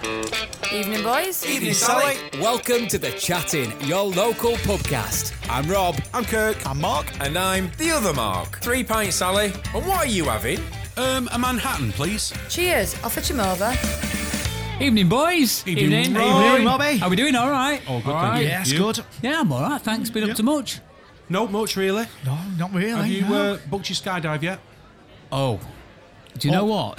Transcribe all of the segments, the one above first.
Evening, boys. Evening, Sally. Welcome to The Chatting, your local pubcast. I'm Rob. I'm Kirk. I'm Mark. And I'm the other Mark. 3 pints, Sally. And what are you having? A Manhattan, please. Cheers. I'll fetch him over. Evening, boys. Evening, Robbie. How we doing? All right? All good, All thank right. you. Yes, You? good. Yeah, I'm all right. Thanks. Been up to much? Not much, really. No, not really. Have you no. booked your skydive yet? Oh. Do you know what?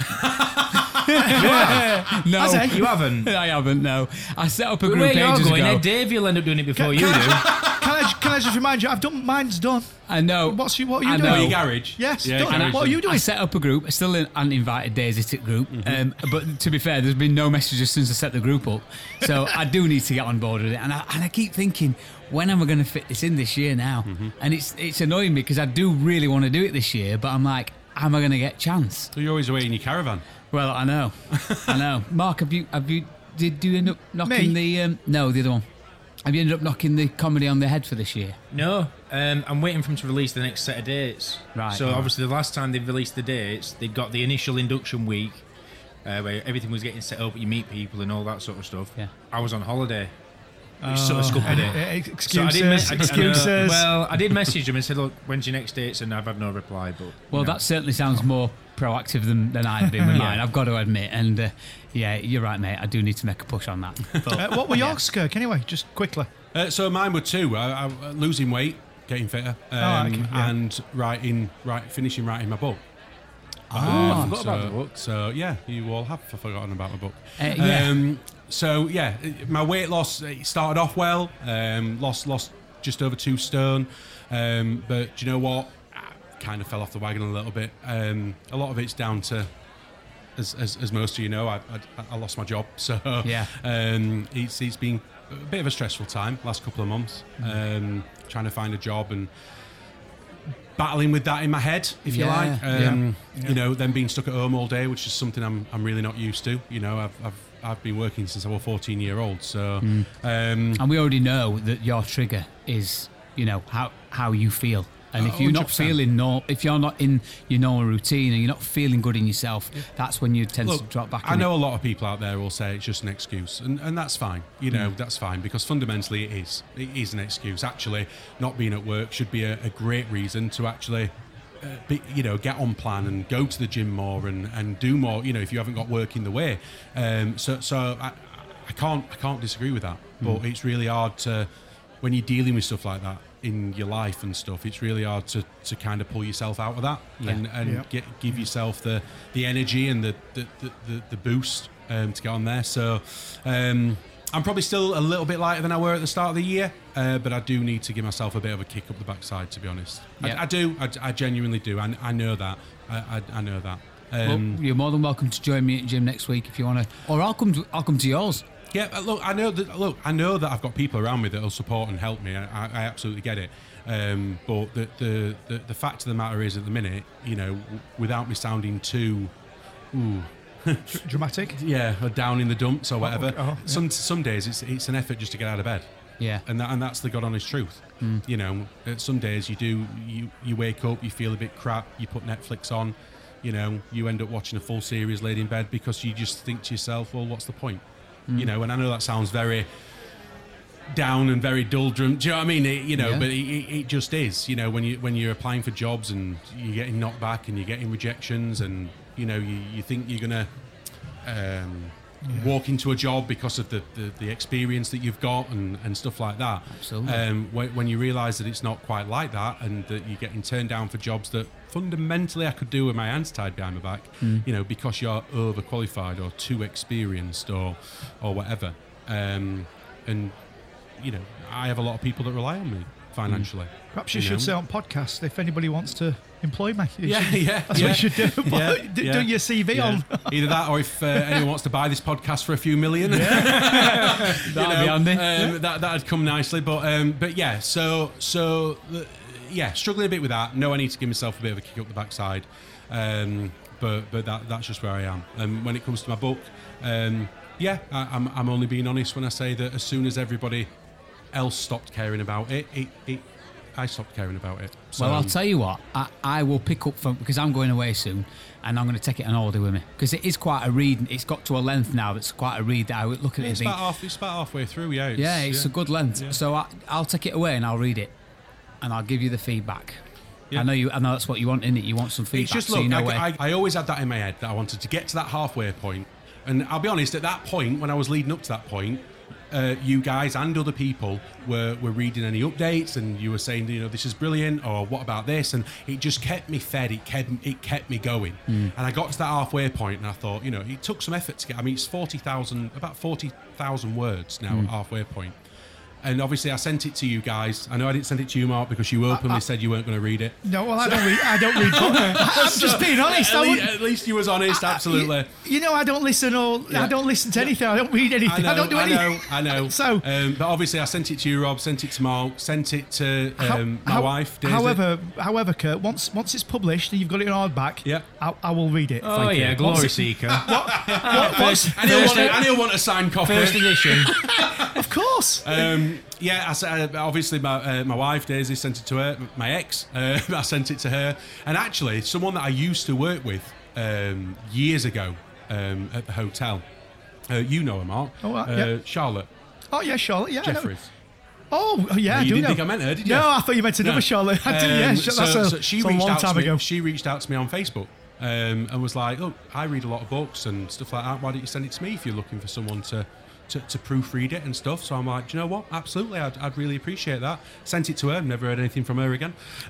No. Has he? You haven't? I haven't, no. I set up a group Where you're ages going, ago. Dave, you'll end up doing it before you Can do. Can I just remind you? I've done. Mine's done. I know. What are you I doing? know. Your garage? Yes, Yeah, done. garage. What are you doing? I set up a group. I still haven't invited Daisy to the group. But to be fair, there's been no messages since I set the group up. So I do need to get on board with it. And I keep thinking, when am I going to fit this in this year now? And it's annoying me because I do really want to do it this year. But I'm like, am I going to get a chance? So you're always away in your caravan. Well, I know. I know. Mark, did you end up knocking Me? no, the other one. Have you ended up knocking the comedy on the head for this year? No, I'm waiting for them to release the next set of dates. Right. So Right. obviously the last time they released the dates, they'd got the initial induction week where everything was getting set up, you meet people and all that sort of stuff. Yeah. I was on holiday. Which sort of scuppered it. Excuses. Excuses. Well, I did message them and said, look, when's your next dates? And I've had no reply. But Well, you know. that certainly sounds more proactive than I've been with mine, I've got to admit. And yeah, you're right, mate. I do need to make a push on that. But, What were yours, Kirk? Anyway, just quickly. So mine were two. I losing weight, getting fitter, okay, yeah. and finishing writing my book. I forgot about the book. So yeah, you all have forgotten about the book. yeah. So yeah, my weight loss it started off well. Lost just over 2 stone. But do you know what? I kind of fell off the wagon a little bit. A lot of it's down to, as most of you know, I lost my job. So Yeah. It's been a bit of a stressful time last couple of months. Trying to find a job and battling with that in my head, if you Yeah, like. yeah. You know, then being stuck at home all day, which is something I'm really not used to. You know, I've been working since I was 14-year-old. So, And we already know that your trigger is, how you feel. And if you're not 100%. if you're not in your normal routine and you're not feeling good in yourself, that's when you tend to drop back. I know a lot of people out there will say it's just an excuse, and that's fine. You know, that's fine because fundamentally it is an excuse. Actually, not being at work should be a great reason to actually, get on plan and go to the gym more and do more. You know, if you haven't got work in the way, so I can't disagree with that. But it's really hard to, when you're dealing with stuff like that in your life and stuff, it's really hard to kind of pull yourself out of that and give yourself the energy and the boost to get on there. So I'm probably still a little bit lighter than I were at the start of the year, but I do need to give myself a bit of a kick up the backside, to be honest. Yeah. I do. I genuinely do. I know that. I know that. Well, you're more than welcome to join me at the gym next week if you want to, or I'll come to yours. Yeah, look, I know that I've got people around me that will support and help me. I absolutely get it. But the fact of the matter is, at the minute, without me sounding too, Dramatic. or down in the dumps or whatever. Okay. Oh, yeah. Some days it's an effort just to get out of bed. Yeah. And that's the God honest truth. Some days you wake up, you feel a bit crap, you put Netflix on, you end up watching a full series laid in bed because you just think to yourself, well, what's the point? And I know that sounds very down and very doldrum. Do you know what I mean? But it just is. When you're applying for jobs and you're getting knocked back and you're getting rejections and you think you're gonna walk into a job because of the experience that you've got and stuff like that. Absolutely. When you realise that it's not quite like that and that you're getting turned down for jobs that fundamentally I could do with my hands tied behind my back, because you're overqualified or too experienced or whatever. And I have a lot of people that rely on me financially. Perhaps you should say on podcast if anybody wants to employ me. That's what you should do. Do your CV on. Either that, or if anyone wants to buy this podcast for a few million, That'd be handy. That'd come nicely. But yeah, so struggling a bit with that. No, I need to give myself a bit of a kick up the backside. But that's just where I am. And when it comes to my book, I'm only being honest when I say that as soon as everybody else stopped caring about it I stopped caring about it. So, Well, I'll tell you what, I will pick up from, because I'm going away soon, and I'm going to take it on holiday with me, because it is quite a read. It's got to a length now that's quite a read that I would look at it and it's think, about halfway through. Yeah, it's a good length. Yeah. So I'll take it away and I'll read it, and I'll give you the feedback. Yeah. I know that's what you want, innit? You want some feedback. It's just so look. you know I always had that in my head that I wanted to get to that halfway point, and I'll be honest. At that point, when I was leading up to that point, you guys and other people were reading any updates, and you were saying, this is brilliant, or what about this, and it just kept me fed. It kept me going, and I got to that halfway point, and I thought, it took some effort to get. I mean, it's about 40,000 words now. Halfway point. And obviously, I sent it to you guys. I know I didn't send it to you, Mark, because you openly said you weren't going to read it. No, well, I don't read. I'm just being honest. At least you was honest, absolutely. I don't listen I don't listen to anything. I don't read anything. I don't do anything. I know. So, but obviously, I sent it to you, Rob. Sent it to Mark. Sent it to my wife, Daisy. However, Kurt, once it's published and you've got it in hardback, yeah, I will read it. Oh Thank yeah, you. glory seeker. And he'll want a signed copy. First edition. Of course. Yeah, obviously my wife Daisy sent it to her. My ex, I sent it to her, and actually someone that I used to work with years ago at the hotel. You know her, Mark. Yeah. Charlotte. Oh yeah, Charlotte. Yeah. Jeffries. Oh yeah, I do you didn't know. think I meant her, did you? No, I thought you meant another Charlotte. I did. Yeah, so she that's a reached long out time to me. ago. She reached out to me on Facebook and was like, "Oh, I read a lot of books and stuff like that. Why don't you send it to me if you're looking for someone to proofread it and stuff?" So I'm like, do you know what? Absolutely, I'd really appreciate that. Sent it to her. Never heard anything from her again.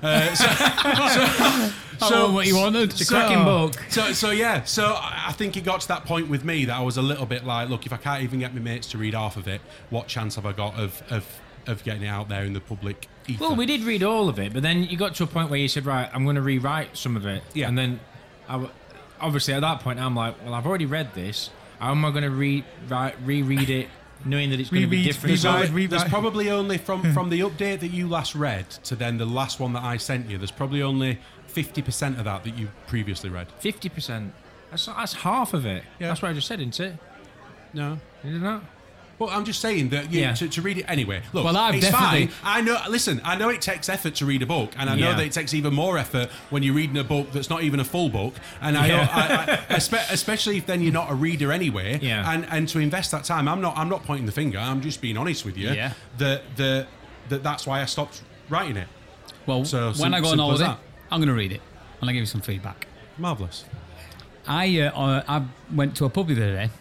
So what you wanted. It's a cracking book. So I think it got to that point with me that I was a little bit like, look, if I can't even get my mates to read half of it, what chance have I got of getting it out there in the public ether? Well, we did read all of it, but then you got to a point where you said, right, I'm going to rewrite some of it. Yeah. And then, obviously, at that point, I'm like, well, I've already read this. How am I going to reread it, knowing that it's going to be different? There's probably only from the update that you last read to then the last one that I sent you, there's probably only 50% of that you previously read. 50%. That's half of it. Yeah. That's what I just said, isn't it? No. Isn't that? Well, I'm just saying that to read it anyway. Look, Well, I've it's definitely- fine. I know. Listen, I know it takes effort to read a book, and I know Yeah. that it takes even more effort when you're reading a book that's not even a full book. And I know, especially if then you're not a reader anyway. Yeah. And to invest that time, I'm not pointing the finger. I'm just being honest with you. Yeah. That's why I stopped writing it. Well, So, when I go on simple as holiday, that. I'm going to read it, and I'll give you some feedback. Marvelous. I went to a pub the other day.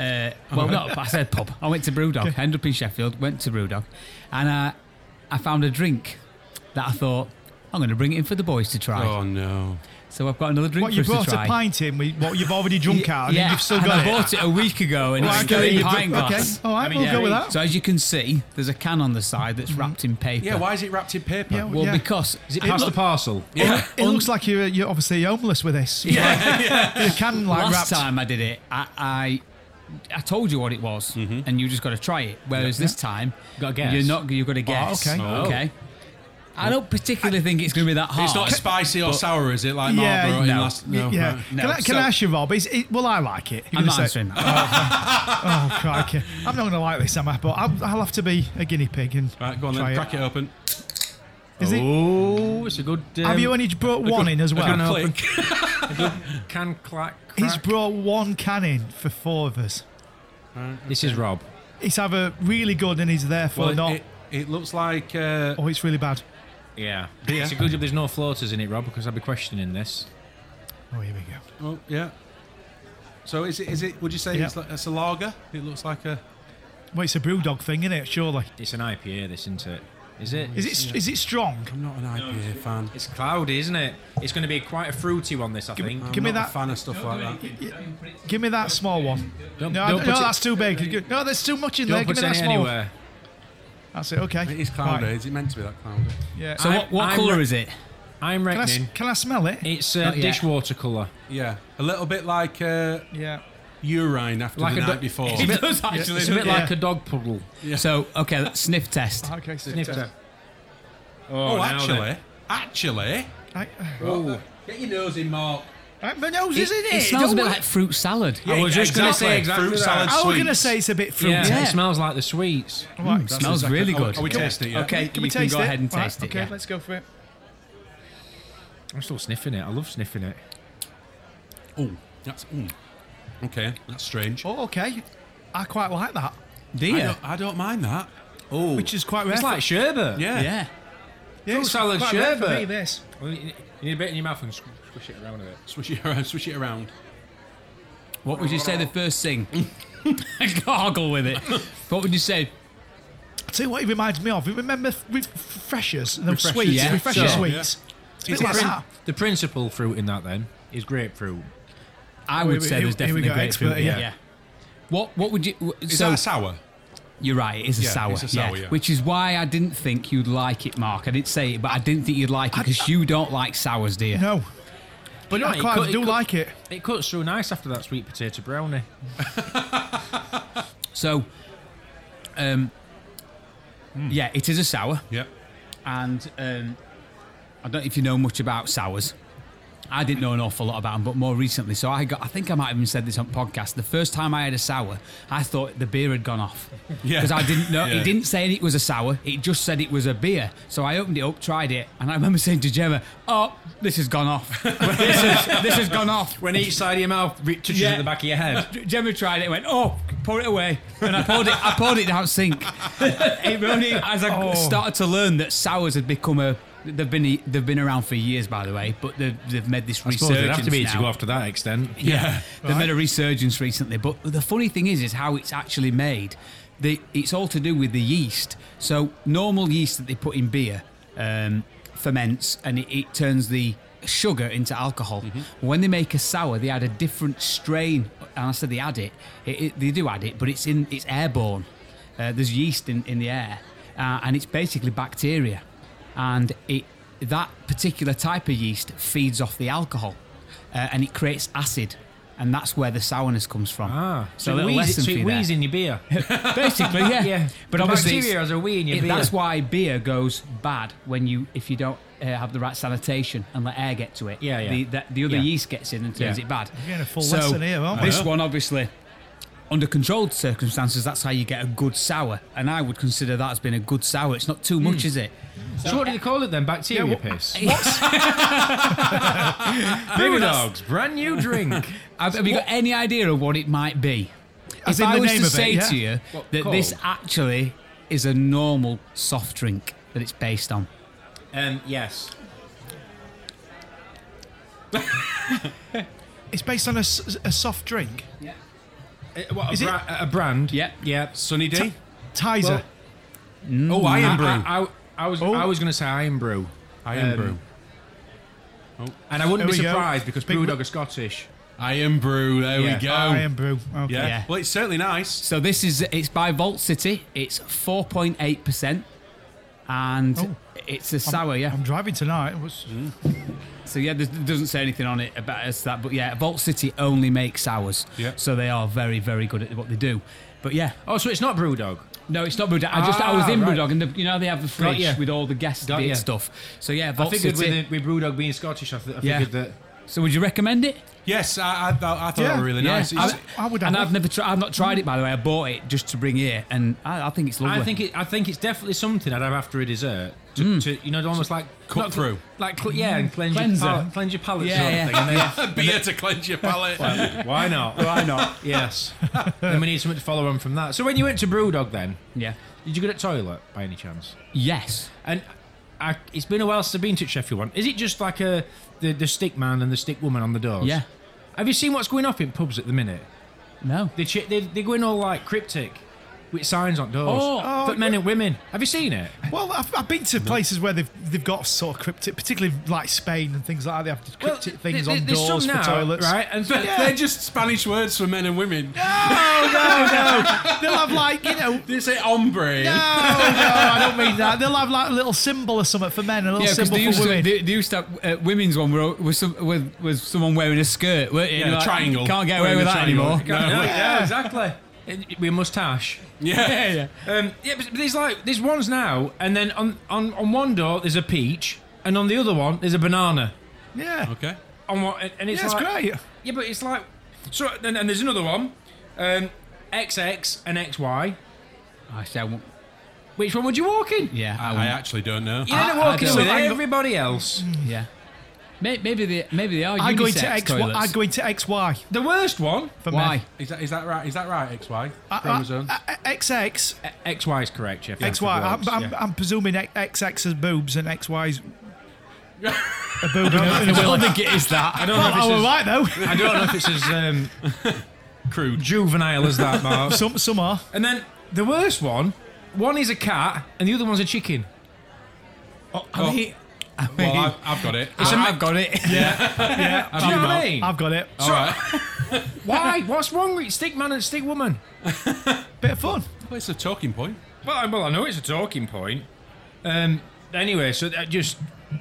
I said pub. I went to Brewdog. I ended up in Sheffield, went to Brewdog, and I found a drink that I thought, I'm going to bring it in for the boys to try. Oh no. So I've got another drink What, for you us to brought try. a pint in with what you've already drunk out, and you've still and got I it? bought it a week ago, and it's still in a pint glass. Okay, all right, mean, we'll yeah, go with that. So as you can see, there's a can on the side that's wrapped in paper. Yeah. Why is it wrapped in paper? Yeah, Well, because Is it past the parcel? Yeah. It looks like you're obviously homeless with this. You can like last wrapped. time I did it, I told you what it was, and you just got to try it. Whereas this time, Got to guess. you've got to guess. okay. Oh. Okay. I don't particularly think it's going to be that hard. It's not spicy or sour, is it? Like Yeah, Marlboro in no. last. No. Yeah. Right. No, Can I ask you, Rob? Well, I like it. You're I'm gonna not say- answering that. Oh, crikey. I'm not going to like this, am I? But I'll have to be a guinea pig and Right, go on try then. Crack it open. Is it? Oh, it's a good. Have you only brought one in as well? can Click. Can clack. He's Crack. brought one can in for four of us. This is Rob. It's either really good and he's therefore Well, not, it looks like. or it's really bad. Yeah. Yeah. It's a good job there's no floaters in it, Rob, because I'd be questioning this. Oh, here we go. Oh yeah. So is it? Would you say Yeah. it's a lager? It looks like a. Well, it's a brewdog thing, isn't it? Surely. It's an IPA, this, isn't it? Is it? Is it strong? I'm not an IPA fan. It's cloudy, isn't it? It's going to be quite a fruity one, this, I think. I'm Give me not that- a fan of stuff like that. Give me that small one. Don't No, put no, it- that's too big. No, there's too much in there. Don't Give put me it that small. anywhere. That's it. Okay. It is cloudy. Right. Is it meant to be that cloudy? Yeah. So what I'm colour re- is it? I'm Can I, reckoning can I smell it? it's Not yet. dishwater colour. Yeah, a little bit like Yeah. urine after Like the a night do- before. It's a bit- does actually. It's a bit Yeah. like a dog puddle. So, okay, let's sniff test. Okay. Sniff it. Oh, now actually, then. I, get your nose in, Mark. But no, isn't it? It smells a bit like fruit salad. I was just going to say exactly fruit that. salad. I was going to sweets. say it's a bit fruity. Yeah, it smells like the sweets. Right, Smells exactly- really Are we- good. are we tasting it? Yeah. Okay, Can we you can taste go it? ahead and Right, taste it. Okay, Yeah. let's go for it. I'm still sniffing it. I love sniffing it. Oh, that's okay. That's strange. Oh, okay. I quite like that, Do you? I don't mind that. Oh, which is quite rare. it's like sherbet. Yeah. Yeah. yeah, fruit it's salad quite rare for sherbet. me, this. Well, you need a bit in your mouth and squish it around a bit. Swish it around. Swish it around. What would you say the first thing? Gargle with it. What would you say? I'll tell you what it reminds me of. You remember Freshers? Those Refreshers, sweets? yeah. Refresher Sure. sweets. It's a bit like that. The principal fruit in that then is grapefruit. I Here would we- say here- there's here we definitely go, grapefruit. expert, yeah. Yeah. What would you? Is so that a sour? you're right. It is a Yeah, sour. it's a sour, yeah. Which is why I didn't think you'd like it, Mark. I didn't say it, but I didn't think you'd like it because you don't like sours, do you? No. But Yeah, I quite do like it. It cuts through nice after that sweet potato brownie. So, yeah, it is a sour, Yep. and I don't know if you know much about sours. I didn't know an awful lot about them, but more recently, so I think I might have even said this on podcast. The first time I had a sour, I thought the beer had gone off. Yeah. Because I didn't know, Yeah. it didn't say it was a sour, it just said it was a beer. So I opened it up, tried it, and I remember saying to Gemma, "Oh, this has gone off. this has gone off." When each side of your mouth touches Yeah. at the back of your head. Gemma tried it and went, "Oh, pour it away." And I poured it down sink. It only, as I started to learn that sours had become they've been around for years, by the way, but they've made this I suppose resurgence it'd have to be now. to go off to that extent. Yeah, they've made a resurgence recently. But the funny thing is how it's actually made. It's all to do with the yeast. So normal yeast that they put in beer ferments and it turns the sugar into alcohol. When they make a sour, they add a different strain. And I said they add it. They do add it, but it's airborne. There's yeast in the air, and it's basically bacteria. And that particular type of yeast feeds off the alcohol, and it creates acid, and that's where the sourness comes from. So a little lesson for it you wheeze there. in your beer. Basically, yeah. Yeah. But The obviously, bacteria has a wee in your beer. that's why beer goes bad if you don't have the right sanitation and let air get to it. Yeah, yeah. The other Yeah. yeast gets in and turns Yeah. it bad. We're getting a full lesson here, aren't we? This one, obviously, under controlled circumstances, that's how you get a good sour. And I would consider that as being a good sour. It's not too much, is it? So what do they call it then? Bacteria Yeah, piss? Maybe that's- Brewdog's brand new drink. Have you got any idea of what it might be? As If in I the was name to of it, say yeah? to you What that this called? actually is a normal soft drink that it's based on. Yes. It's based on a soft drink. What, Is it- a brand? Yeah. Yeah. Sunny D. Tizer. Oh, Iron Brew. I was going to say Iron Brew. Iron Brew. And I wouldn't be There we go. surprised because Big Brewdog are Scottish. Iron Brew. There Yeah. we go. Iron Brew. Okay. Yeah. Yeah. Well, it's certainly nice. So it's by Vault City. It's 4.8%, and it's a sour. Yeah. I'm driving tonight. So yeah, there doesn't say anything on it about us that, but yeah, Vault City only makes sours. Yeah. So they are very, very good at what they do. But yeah, Oh, so it's not Brewdog. no, it's not Brewdog. I was in right. Brewdog, and you know they have the fridge ya. with all the guest Got ya. stuff. So yeah, I Vault figured City. with Brewdog being Scottish, I Yeah. figured that. So would you recommend it? Yes, I thought Yeah. they were really Yeah. nice. It's- I would And have. I've not tried it, by the way. I bought it just to bring here, and I think it's lovely. I think it's definitely something I'd have after a dessert to almost like Cut not through. and cleanse Cleanser. your palate Yeah, sort yeah. of thing. And then, beer to cleanse your palate. why not? Why not? Yes. Then we need something to follow on from that. So when you went to Brewdog, then Yeah. did you go to the toilet by any chance? Yes. And it's been a while since I've been to Sheffield one. Is it just like the stick man and the stick woman on the doors? Yeah. Have you seen what's going off in pubs at the minute? No. They're going all like cryptic with signs on doors Oh. for men and women. Have you seen it? Well, I've been to places where they've got sort of cryptic, particularly like Spain and things like that. They have cryptic things on there's doors some for now, toilets. right? And They're just Spanish words for men and women. No. They'll have like, They say hombre. No, I don't mean that. They'll have like a little symbol or something for men, and a little Yeah, because symbol for women. they used to have women's one with someone wearing a skirt. Weren't it? Yeah, Like, triangle. Can't get away Wearing with a that triangle. anymore. No. yeah, exactly. With a moustache. Yeah. Yeah, but there's ones now, and then on one door there's a peach, and on the other one there's a banana. Yeah. Okay. on what, and it's Yeah, it's like, great. Yeah, but it's like, so, and there's another one, XX and XY. I said, Which one would you walk in? yeah, I actually don't know. You end up walking don't. with everybody else. yeah. Maybe they are I go into unisex XY. toilets. I go into XY The worst one, for Why? men. Is that right? Is that right? XY chromosomes. XX. XY is correct, Jeff. XY. I'm presuming XX is boobs and XY's a boob and I a don't willy. think it is that. I don't know if Oh, it's right though. I don't know if it's as Crude. juvenile as that, Mark. Some are. And then the worst one is a cat and the other one's a chicken. I mean, Well, I've got it. I've got it. Yeah. Do you know what I mean? I've got it. All right. Why? What's wrong with stick man and stick woman? Bit of fun. Well, it's a talking point. Well, I know it's a talking point. Anyway, so I just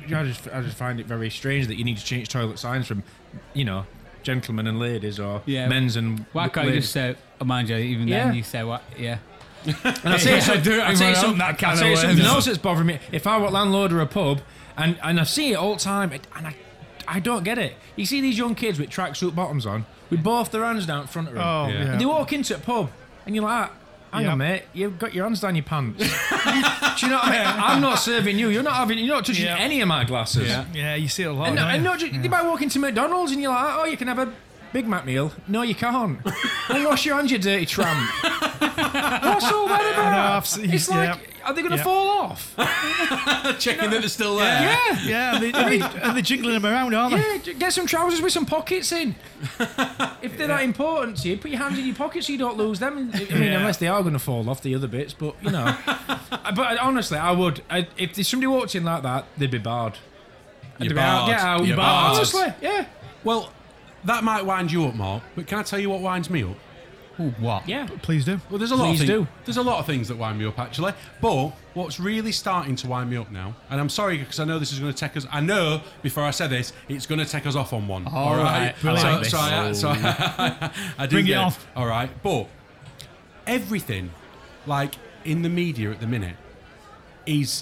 find it very strange that you need to change toilet signs from, gentlemen and ladies or Yeah. men's and Why can't you ladies. just say, oh, mind you, even Yeah. then you say what? Yeah. And I'll tell you something, do it I'll tell you anywhere something, else, that kind I'll of tell you way. something No. else that's bothering me. If I were landlord of a pub, and I see it all the time, and I don't get it. You see these young kids with tracksuit bottoms on, with both their hands down in front of them. Oh, Yeah. yeah. And they walk into a pub, and you're like, hang Yeah. on, mate, you've got your hands down your pants. Do you know what I mean? I'm not serving you. You're not touching Yeah. any of my glasses. Yeah. Yeah, you see it a lot. And, don't and you? not just, you might walk into McDonald's and you're like, oh, you can have a Big Mac meal. No, you can't. Well, wash your hands, you dirty tramp. What's all that I know, about? I've seen- It's like, are they going to Yeah. fall off? Checking that they're still there. Yeah. Yeah, and they're jiggling them around, aren't they? Yeah, get some trousers with some pockets in. If they're that important to you, put your hands in your pockets so you don't lose them. I mean, Yeah. unless they are going to fall off the other bits, but you know. But honestly, I would. If somebody walked in like that, they'd be barred. You're They'd be out. barred. Get out. You're barred. Honestly, yeah. Well, that might wind you up, Mark. But can I tell you what winds me up? Ooh, what? Yeah. Please do. Well, there's a lot Please of things. do. There's a lot of things that wind me up actually. But what's really starting to wind me up now, and I'm sorry because I know this is going to take us. I know before I say this, it's going to take us off on one. All right. Brilliant. So I do Bring it get on. All right, but everything, like in the media at the minute, is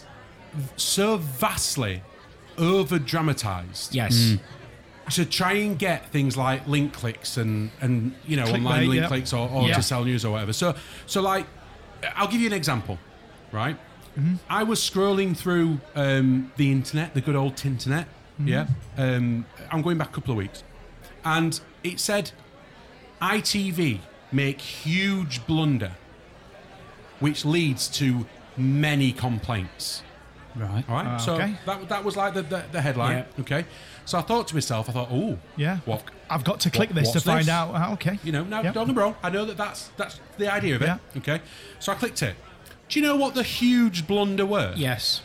so vastly over dramatized. Yes. To try and get things like link clicks and online Clickbait, link yeah. clicks or Yeah. to sell news or whatever. So like, I'll give you an example, right? Mm-hmm. I was scrolling through the internet, the good old Tinternet. Mm-hmm. Yeah, I'm going back a couple of weeks, and it said ITV make huge blunder, which leads to many complaints. Right. All right, so okay. that was like the headline. Yeah. Okay, so I thought to myself, oh, Yeah. what? I've got to click this to what's find this? out. Ah, okay. You know, now Yeah. don't get me wrong, I know that's the idea of it. Yeah. Okay, so I clicked it. Do you know what the huge blunder were? Yes.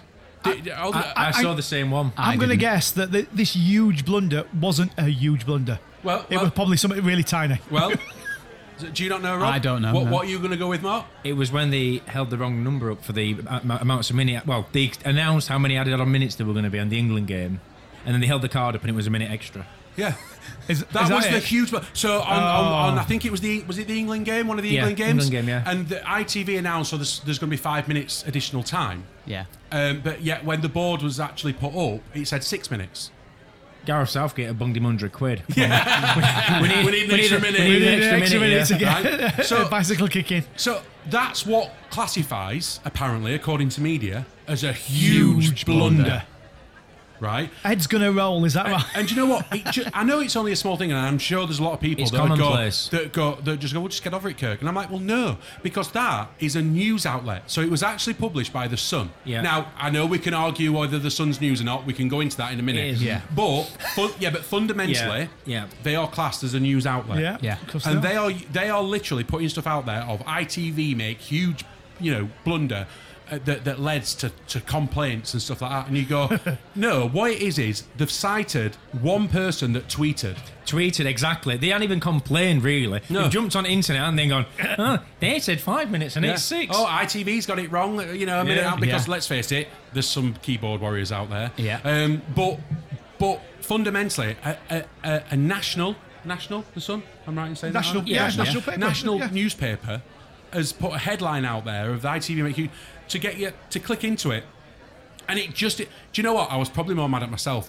I I saw the same one. I'm going to didn't. guess that this huge blunder wasn't a huge blunder. Well, It was probably something really tiny. well, do you not know, Rob? I don't know, What, no. what are you going to go with, Mark? It was when they held the wrong number up for the amounts of minutes. Well, they announced how many added on minutes there were going to be on the England game, and then they held the card up and it was a minute extra. Yeah. Is That was the it? huge. So on I think it was the England game, one of the Yeah, England games. England game, yeah. And the ITV announced so there's going to be 5 minutes additional time. Yeah. But yet when the board was actually put up, it said 6 minutes. Gareth Southgate had bunged him £100. We need an extra minute. We need an extra minute yeah. to get Right? a So bicycle kick in. So that's what classifies, apparently, according to media, as a huge blunder. Right? Ed's going to roll, is that right? And do you know what? I know it's only a small thing, and I'm sure there's a lot of people It's that commonplace. just go, well, just get over it, Kirk. And I'm like, well, no, because that is a news outlet. So it was actually published by The Sun. Yeah. Now, I know we can argue whether The Sun's news or not. We can go into that in a minute. It is. Yeah. But fundamentally, Yeah. they are classed as a news outlet. Yeah. Yeah. Of course And they are. they are literally putting stuff out there of ITV make huge, blunder that led to complaints and stuff like that. And you go, no, what it is they've cited one person that tweeted. Tweeted, exactly. They hadn't even complained, really. No. They've jumped on internet and then gone, they said 5 minutes and it's 6. Oh, ITV's got it wrong, a minute Yeah. out because Yeah. let's face it, there's some keyboard warriors out there. Yeah. But fundamentally, a national, The Sun. I'm right in saying National, that. Yeah, national paper. National Yeah. newspaper has put a headline out there of the ITV make you to get you to click into it, and it just. Do you know what? I was probably more mad at myself that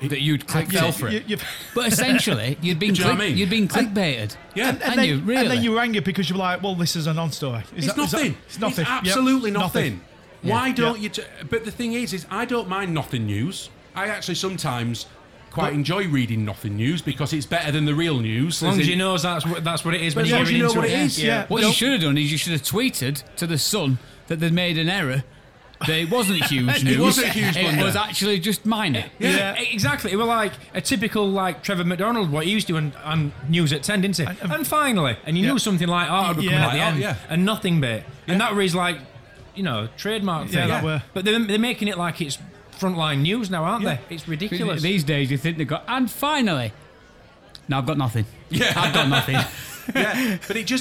that you'd click fell it. for it. But essentially, you'd been Do you know what I mean? you'd been clickbaited. Yeah. And you really. And then you rang it because you were like, well, this is a non-story. It's nothing. It's nothing. It's absolutely Yep. nothing. Yeah. Why don't you? But the thing is I don't mind nothing news. I actually sometimes quite enjoy reading nothing news because it's better than the real news. As long as you know that's what it is when As you're long as getting you know into what it. it is, yeah. What you should have done is you should have tweeted to the Sun that they'd made an error. That it wasn't huge news. It wasn't huge It blunder. was actually just minor. Yeah, exactly. It was like a typical like Trevor McDonald, what he used to do on News at 10, didn't he? And finally, and you knew something like art would come at the end, and nothing bit. And that was like, trademark thing. that were. But they're making it like it's frontline news now, aren't they? It's ridiculous. These days, you think they've got, and finally, no, I've got nothing. Yeah. I've got nothing. Yeah, but it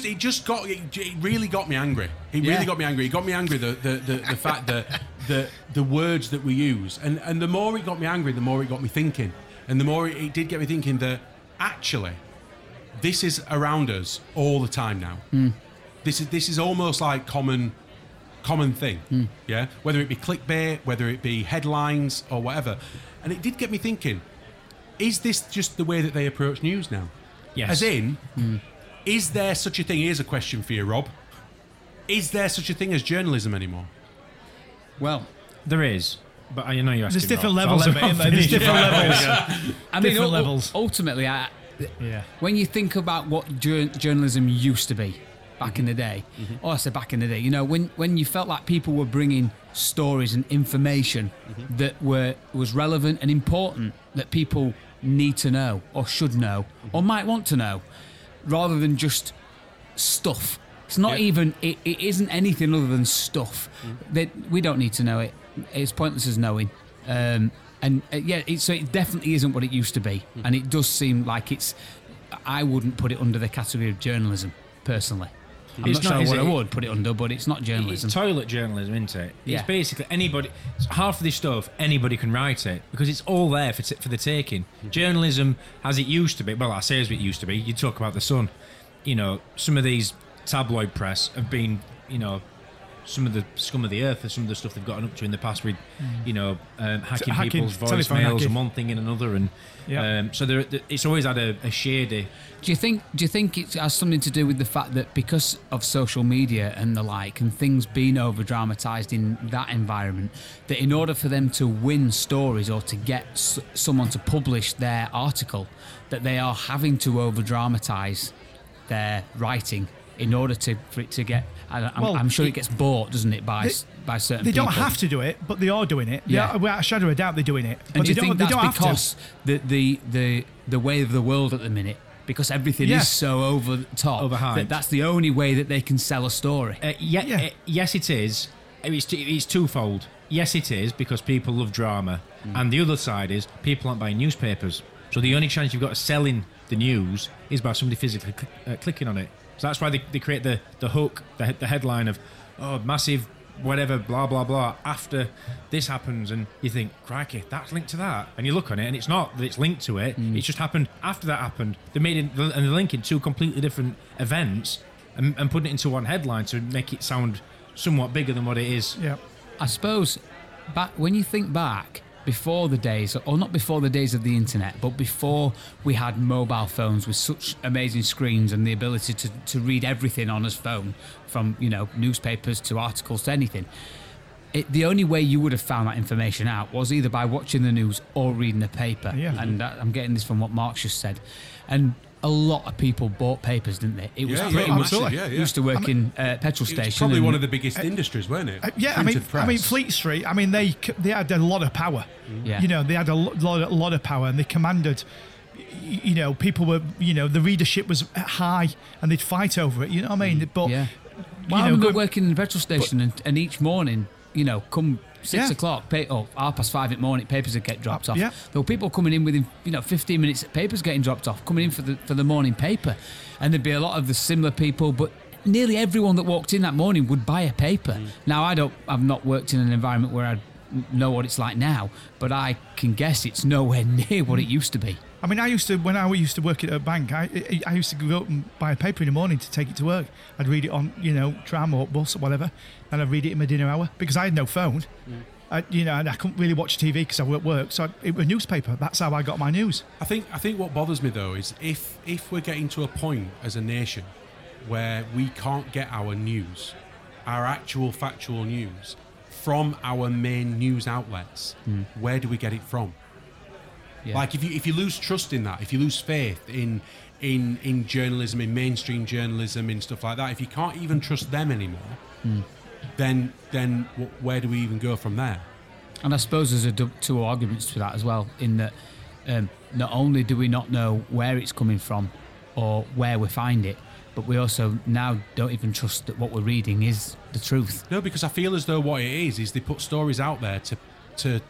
really got me angry. It really got me angry. It got me angry the fact that the words that we use, and the more it got me angry, the more it got me thinking, and the more it did get me thinking that actually this is around us all the time now. This is almost like common thing. Yeah, whether it be clickbait, whether it be headlines or whatever, and it did get me thinking: is this just the way that they approach news now? Yes. As in. Is there such a thing? Here's a question for you, Rob. Is there such a thing as journalism anymore? Well, there is, but I know you're asking. There's different Rob, levels so of it. There's different levels. I mean, Different levels. Ultimately, when you think about what journalism used to be back in the day, or I say back in the day, when you felt like people were bringing stories and information that was relevant and important, that people need to know or should know or might want to know, rather than just stuff. It's not even. It isn't anything other than stuff. We don't need to know it. It's pointless as knowing. So it definitely isn't what it used to be, and it does seem like it's. I wouldn't put it under the category of journalism personally. I'm not sure what I would put it under, but it's not journalism. It's toilet journalism, isn't it? Yeah. It's basically anybody. Half of this stuff, anybody can write it because it's all there for the taking. Journalism, as it used to be, well, I say as it used to be. You talk about the Sun. Some of these tabloid press have been, some of the scum of the earth, some of the stuff they've gotten up to in the past with, hacking people's voicemails and one thing and another, and so it's always had a shady. Do you think it has something to do with the fact that because of social media and the like, and things being over dramatised in that environment, that in order for them to win stories or to get someone to publish their article, that they are having to over dramatise their writing in order for it to get. I'm sure it gets bought, doesn't it, by certain people. They don't have to do it, but they are doing it. Yeah. Without a shadow of a doubt, they're doing it. And But do you think that's have to. because the way of the world at the minute, because everything is so over the top, Overhyped. that's the only way that they can sell a story. Yes, it is. It's twofold. Yes, it is because people love drama, and the other side is people aren't buying newspapers. So the only chance you've got of selling the news is by somebody physically clicking on it. So that's why they create the hook, the headline of, massive whatever, blah, blah, blah, after this happens, and you think, crikey, that's linked to that. And you look on it, and it's not that it's linked to it. It's just happened after that happened. They made it, and they're linking two completely different events and putting it into one headline to make it sound somewhat bigger than what it is. Yeah. I suppose when you think back, before the days, or not before the days of the internet, but before we had mobile phones with such amazing screens and the ability to read everything on his phone, from newspapers to articles to anything, the only way you would have found that information out was either by watching the news or reading the paper. Yeah. And I'm getting this from what Mark just said. And a lot of people bought papers, didn't they? It was pretty much. absolutely. Yeah. Used to work in petrol station. It's probably one of the biggest industries, weren't it? Printed press. Fleet Street. They had a lot of power. Yeah. They had a lot of power, and they commanded. People were. The readership was high, and they'd fight over it. You know what I mean? But Yeah. Well, I remember working in the petrol station, and each morning, come 6 o'clock, 5:30 in the morning, papers would get dropped off. Yeah. There were people coming in within 15 minutes, papers getting dropped off, coming in for the morning paper, and there'd be a lot of the similar people, but nearly everyone that walked in that morning would buy a paper. Now I've not worked in an environment where I know what it's like now, but I can guess it's nowhere near what it used to be. I mean, when I used to work at a bank, I used to go up and buy a paper in the morning to take it to work. I'd read it on, tram or bus or whatever, and I'd read it in my dinner hour because I had no phone. And I couldn't really watch TV because I was at work. So it was a newspaper. That's how I got my news. I think what bothers me though is if we're getting to a point as a nation where we can't get our news, our actual factual news, from our main news outlets, where do we get it from? Yeah. Like if you lose trust in that, if you lose faith in journalism, in mainstream journalism, in stuff like that, if you can't even trust them anymore, then where do we even go from there? And I suppose there's two arguments to that as well, in that not only do we not know where it's coming from or where we find it, but we also now don't even trust that what we're reading is the truth. No, because I feel as though what it is they put stories out there to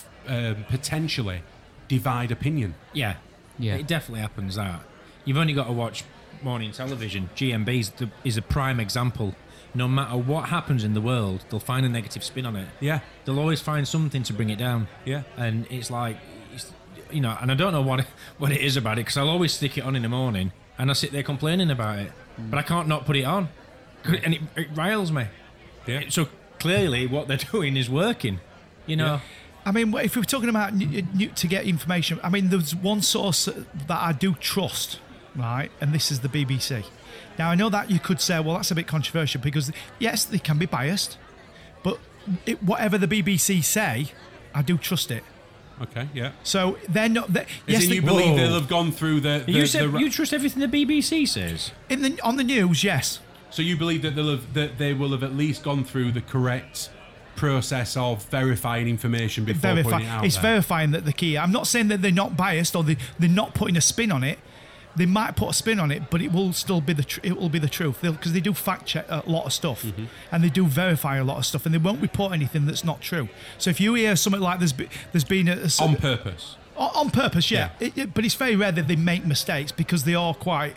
potentially divide opinion. Yeah. It definitely happens that. You've only got to watch morning television. GMB is a prime example. No matter what happens in the world, they'll find a negative spin on it. Yeah. They'll always find something to bring it down. Yeah. And it's like, and I don't know what it is about it, because I'll always stick it on in the morning and I sit there complaining about it. But I can't not put it on. And it riles me. Yeah. So clearly what they're doing is working, Yeah. I mean, if we were talking about to get information, I mean, there's one source that I do trust, right? And this is the BBC. Now, I know that you could say, well, that's a bit controversial because, yes, they can be biased, but whatever the BBC say, I do trust it. Okay, yeah. So they're not. Yes, you believe they'll have gone through the you trust everything the BBC says? On the news, yes. So you believe that they will have at least gone through the correct process of verifying information before putting it out It's there. verifying that the key. I'm not saying that they're not biased or they're not putting a spin on it. They might put a spin on it, but it will still be it will be the truth because they do fact check a lot of stuff and they do verify a lot of stuff and they won't report anything that's not true. So if you hear something like there's been on purpose. On purpose, yeah. But it's very rare that they make mistakes because they're quite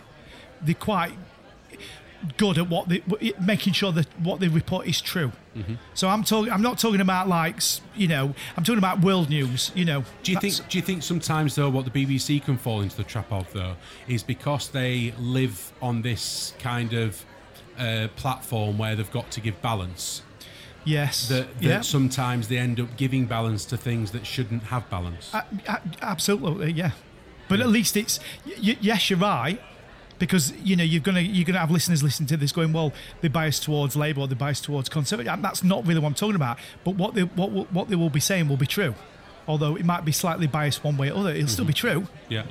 good at making sure that what they report is true. So I'm not talking about I'm talking about world news. Do you think sometimes though what the BBC can fall into the trap of though is because they live on this kind of platform where they've got to give balance? Yes. That sometimes they end up giving balance to things that shouldn't have balance. Absolutely, yeah. But at least it's yes, you're right. Because you're gonna have listeners listening to this going, well, they're biased towards Labour or they're biased towards Conservative. And that's not really what I'm talking about. But what they will be saying will be true, although it might be slightly biased one way or other. It'll still be true. Yeah.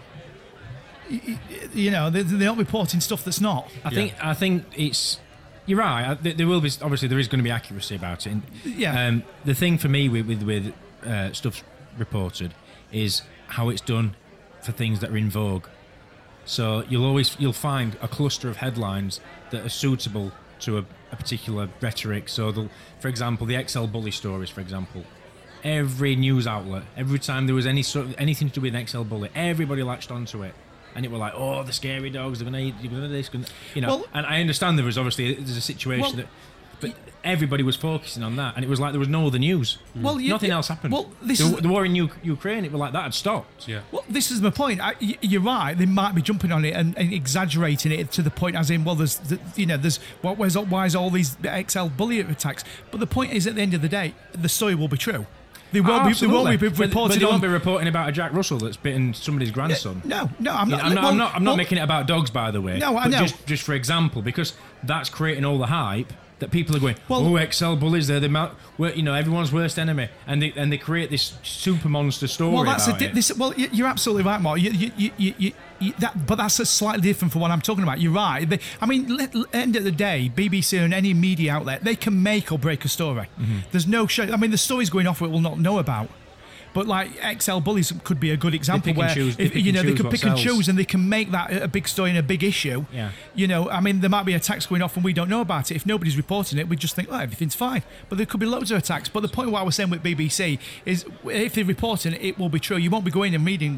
They're not reporting stuff that's not. I think it's. You're right. There will be obviously there is going to be accuracy about it. And, the thing for me with stuff reported is how it's done for things that are in vogue. So you'll find a cluster of headlines that are suitable to a particular rhetoric. So, for example, the XL Bully stories, for example. Every news outlet, every time there was anything to do with an XL Bully, everybody latched onto it. And it were like, oh, the scary dogs, they're going to eat this. Well, and I understand there's a situation but everybody was focusing on that, and it was like there was no other news. Well, nothing else happened. Well, the war in Ukraine, it was like that had stopped. Yeah. Well, this is my point. You're right. They might be jumping on it and exaggerating it to the point, as in, well, why is all these XL Bully attacks? But the point is, at the end of the day, the story will be true. They won't be reporting. But they won't be reporting about a Jack Russell that's bitten somebody's grandson. No, I'm not. I'm not making it about dogs, by the way. No, I know. Just for example, because that's creating all the hype that people are going, XL Bullies, they're everyone's worst enemy, and they create this super monster story. Well, you're absolutely right, Mark. But that's slightly different from what I'm talking about. You're right. At the end of the day, BBC and any media outlet, they can make or break a story. There's no show. The stories going off it will not know about. But like XL Bullies could be a good example where they could pick and choose and they can make that a big story and a big issue. Yeah. There might be attacks going off and we don't know about it. If nobody's reporting it, we just think, everything's fine. But there could be loads of attacks. But the point what I was saying with BBC is if they're reporting it, it will be true. You won't be going and reading and going,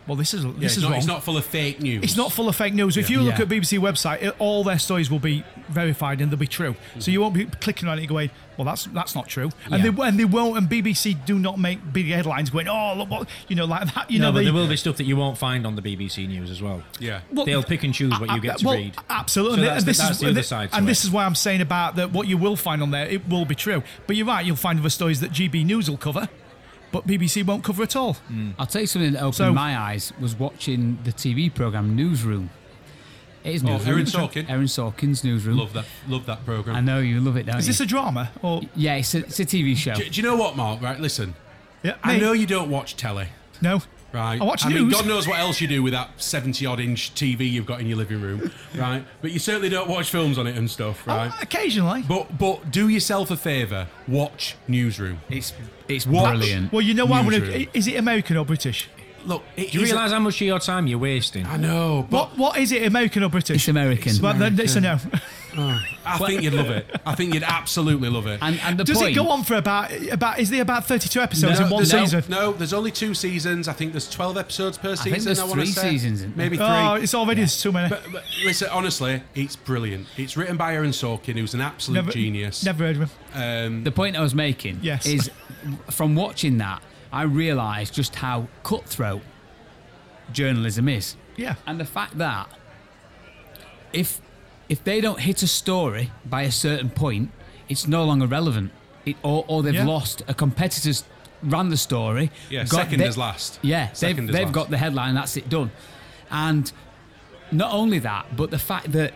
well, this is Yeah, wrong. it's not full of fake news. It's not full of fake news. If you look Yeah. at BBC website, all their stories will be verified and they'll be true. So you won't be clicking on it and going, well, that's not true. And Yeah. they won't. And BBC do not make big headlines going, oh, look what, like that. No, but there will be stuff that you won't find on the BBC News as well. Yeah. Well, They'll pick and choose what you get to well, read. Absolutely. So that's And the- that's the other side to And it. this is why I'm saying about that what you will find on there, it will be true. But you're right, you'll find other stories that GB News will cover, but BBC won't cover at all. I'll tell you something that opened So- my eyes was watching the TV program Newsroom. It is Newsroom. Erin Sorkin. Erin Sorkin's Newsroom. Love that program. I know you love it, don't Is you? this a drama? Or Yeah, it's a TV show. Do you know what, Mark? Right, listen. yeah, I mate, know you don't watch telly, no. right? I watch mean, news. God knows what else you do with that 70-odd inch TV you've got in your living room, right? But you certainly don't watch films on it and stuff, right? Occasionally. But do yourself a favour. Watch Newsroom. It's What? brilliant. Well, you know what? Newsroom. Is it American or British? Look, Do you realise how much of your time you're wasting? I know, but What is it, American or British? It's American. Well, then it's a no. I think you'd love it. I think you'd absolutely love it. And the Does point, it go on for about? Is there about 32 episodes in one season? No, there's only 2 seasons. I think there's 12 episodes per season. think there's I wanna 3 say. seasons, isn't there? Maybe 3. Oh, it's already too many. But listen, honestly, it's brilliant. It's written by Aaron Sorkin, who's an absolute genius. Never heard of him. the point I was making Yes. is from watching that, I realised just how cutthroat journalism is. Yeah. And the fact that if they don't hit a story by a certain point, it's no longer relevant. Or they've Yeah. lost. A competitor's ran the story. Yeah, second is last. Yeah, Second is they've last. got the headline, that's it, done. And not only that, but the fact that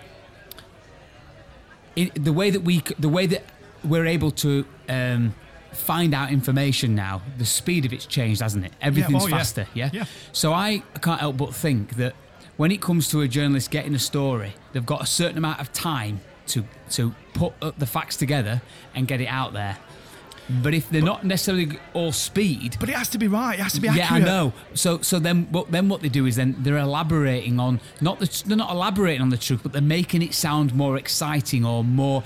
the way that we're able to find out information now, the speed of it's changed, hasn't it? Everything's oh, yeah. faster, yeah? Yeah. So I can't help but think that when it comes to a journalist getting a story, they've got a certain amount of time to put up the facts together and get it out there. But if they're not necessarily all speed, But it has to be right. It has to be accurate. yeah, I know. So then what they do is then they're elaborating on they're not elaborating on the truth, but they're making it sound more exciting or more,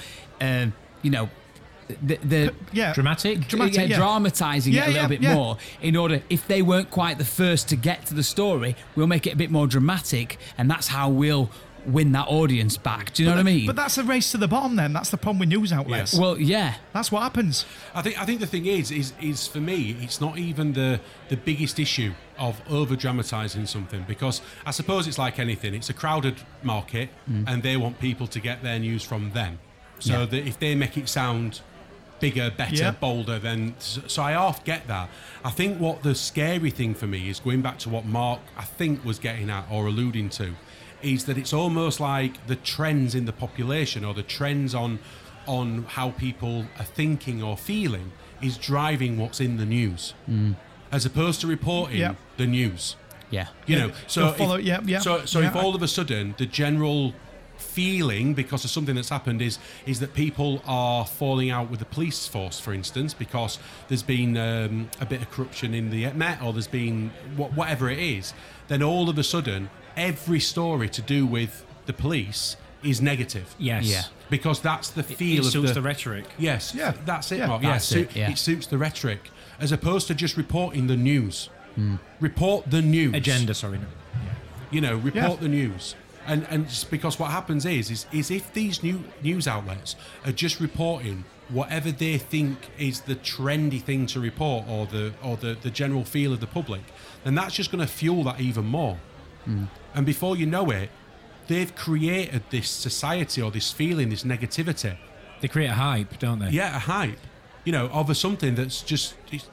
the Yeah. Dramatic? Yeah. dramatising Yeah, it a little yeah, bit yeah. more in order, if they weren't quite the first to get to the story, we'll make it a bit more dramatic, and that's how we'll win that audience back. Do you know what I mean? But that's a race to the bottom then. That's the problem with news outlets. Yes. Well, yeah. That's what happens. I think the thing is for me, it's not even the biggest issue of over dramatising something, because I suppose it's like anything. It's a crowded market, and they want people to get their news from them. So Yeah. that if they make it sound bigger, better, Yeah. bolder, then so I half get that. I think what the scary thing for me is, going back to what Mark I think was getting at or alluding to, is that it's almost like the trends in the population, or the trends on how people are thinking or feeling, is driving what's in the news, as opposed to reporting Yeah. the news. Yeah. You know, so They'll follow- yeah. so Yeah, if all of a sudden the general feeling, because of something that's happened, is that people are falling out with the police force, for instance, because there's been a bit of corruption in the Met, or there's been whatever it is, then all of a sudden every story to do with the police is negative. Yes. Yeah. Because that's the feel It of suits the rhetoric. Yes, Yeah. that's it, Yeah. Mark. That's Yes, it, yeah. it suits the rhetoric, as opposed to just reporting the news. Report the news. Agenda, sorry. No. You know, report Yeah. the news. And just because what happens is if these new news outlets are just reporting whatever they think is the trendy thing to report, or the general feel of the public, then that's just going to fuel that even more. And before you know it, they've created this society, or this feeling, this negativity. They create a hype, don't they? Yeah, a hype, you know, of something that's just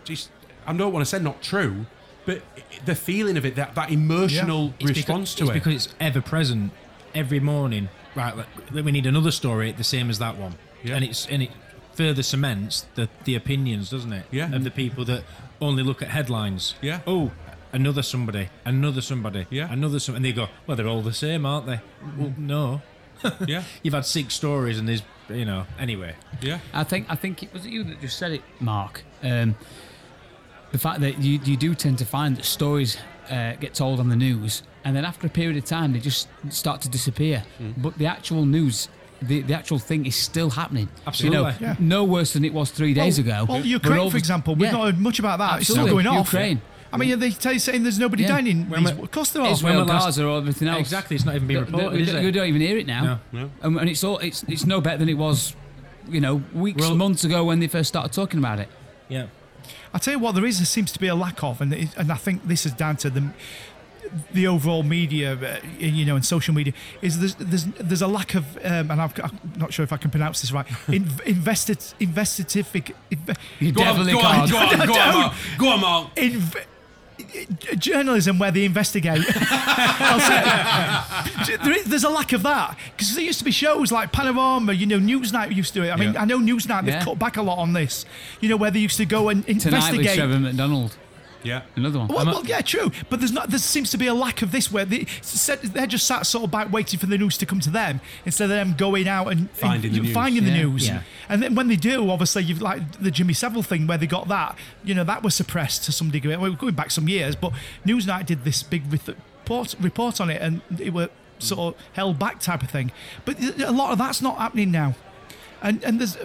I don't want to say not true, but the feeling of it, that emotional response to it. Because it's ever present every morning. Right, we need another story the same as that one. Yeah. And it further cements the opinions, doesn't it? Yeah. Of the people that only look at headlines. Yeah. Oh, another somebody, Yeah. another somebody. And they go, well, they're all the same, aren't they? Well, no. Yeah, You've had 6 stories and there's, anyway. yeah. I think it was you that just said it, Mark. The fact that you do tend to find that stories get told on the news, and then after a period of time they just start to disappear. But the actual news, the actual thing is still happening. Absolutely. You know, no worse than it was 3 days ago. Well, But Ukraine, all for the- example, we've yeah. not heard much about that. Absolutely. It's still going off. Ukraine. I mean, are they saying there's nobody Yeah. dying in When these? we- Of course there are. Israel, when we last- Gaza, or everything else. Exactly, it's not even being reported, is You it? don't even hear it now. No. And it's no better than it was, weeks, months ago when they first started talking about it. Yeah. I tell you what, there seems to be a lack of, and I think this is down to the overall media, and social media. Is there's a lack of, and I'm not sure if I can pronounce this right. Investigative. Go on, Mark. Journalism where they investigate. There's a lack of that because there used to be shows like Panorama, Newsnight used to do it. I mean, Yeah. I know Newsnight they've Yeah. cut back a lot on this. Where they used to go and Tonight with investigate. Trevor McDonald. Yeah. Another one. Well, yeah, true. But there seems to be a lack of this where they're just sat sort of back waiting for the news to come to them instead of them going out and Finding the news. finding the Yeah. news. Yeah. And then when they do, obviously, you've like the Jimmy Savile thing where they got that, that was suppressed to some degree. We're going back some years, but Newsnight did this big report on it and it were sort of held back type of thing. But a lot of that's not happening now. And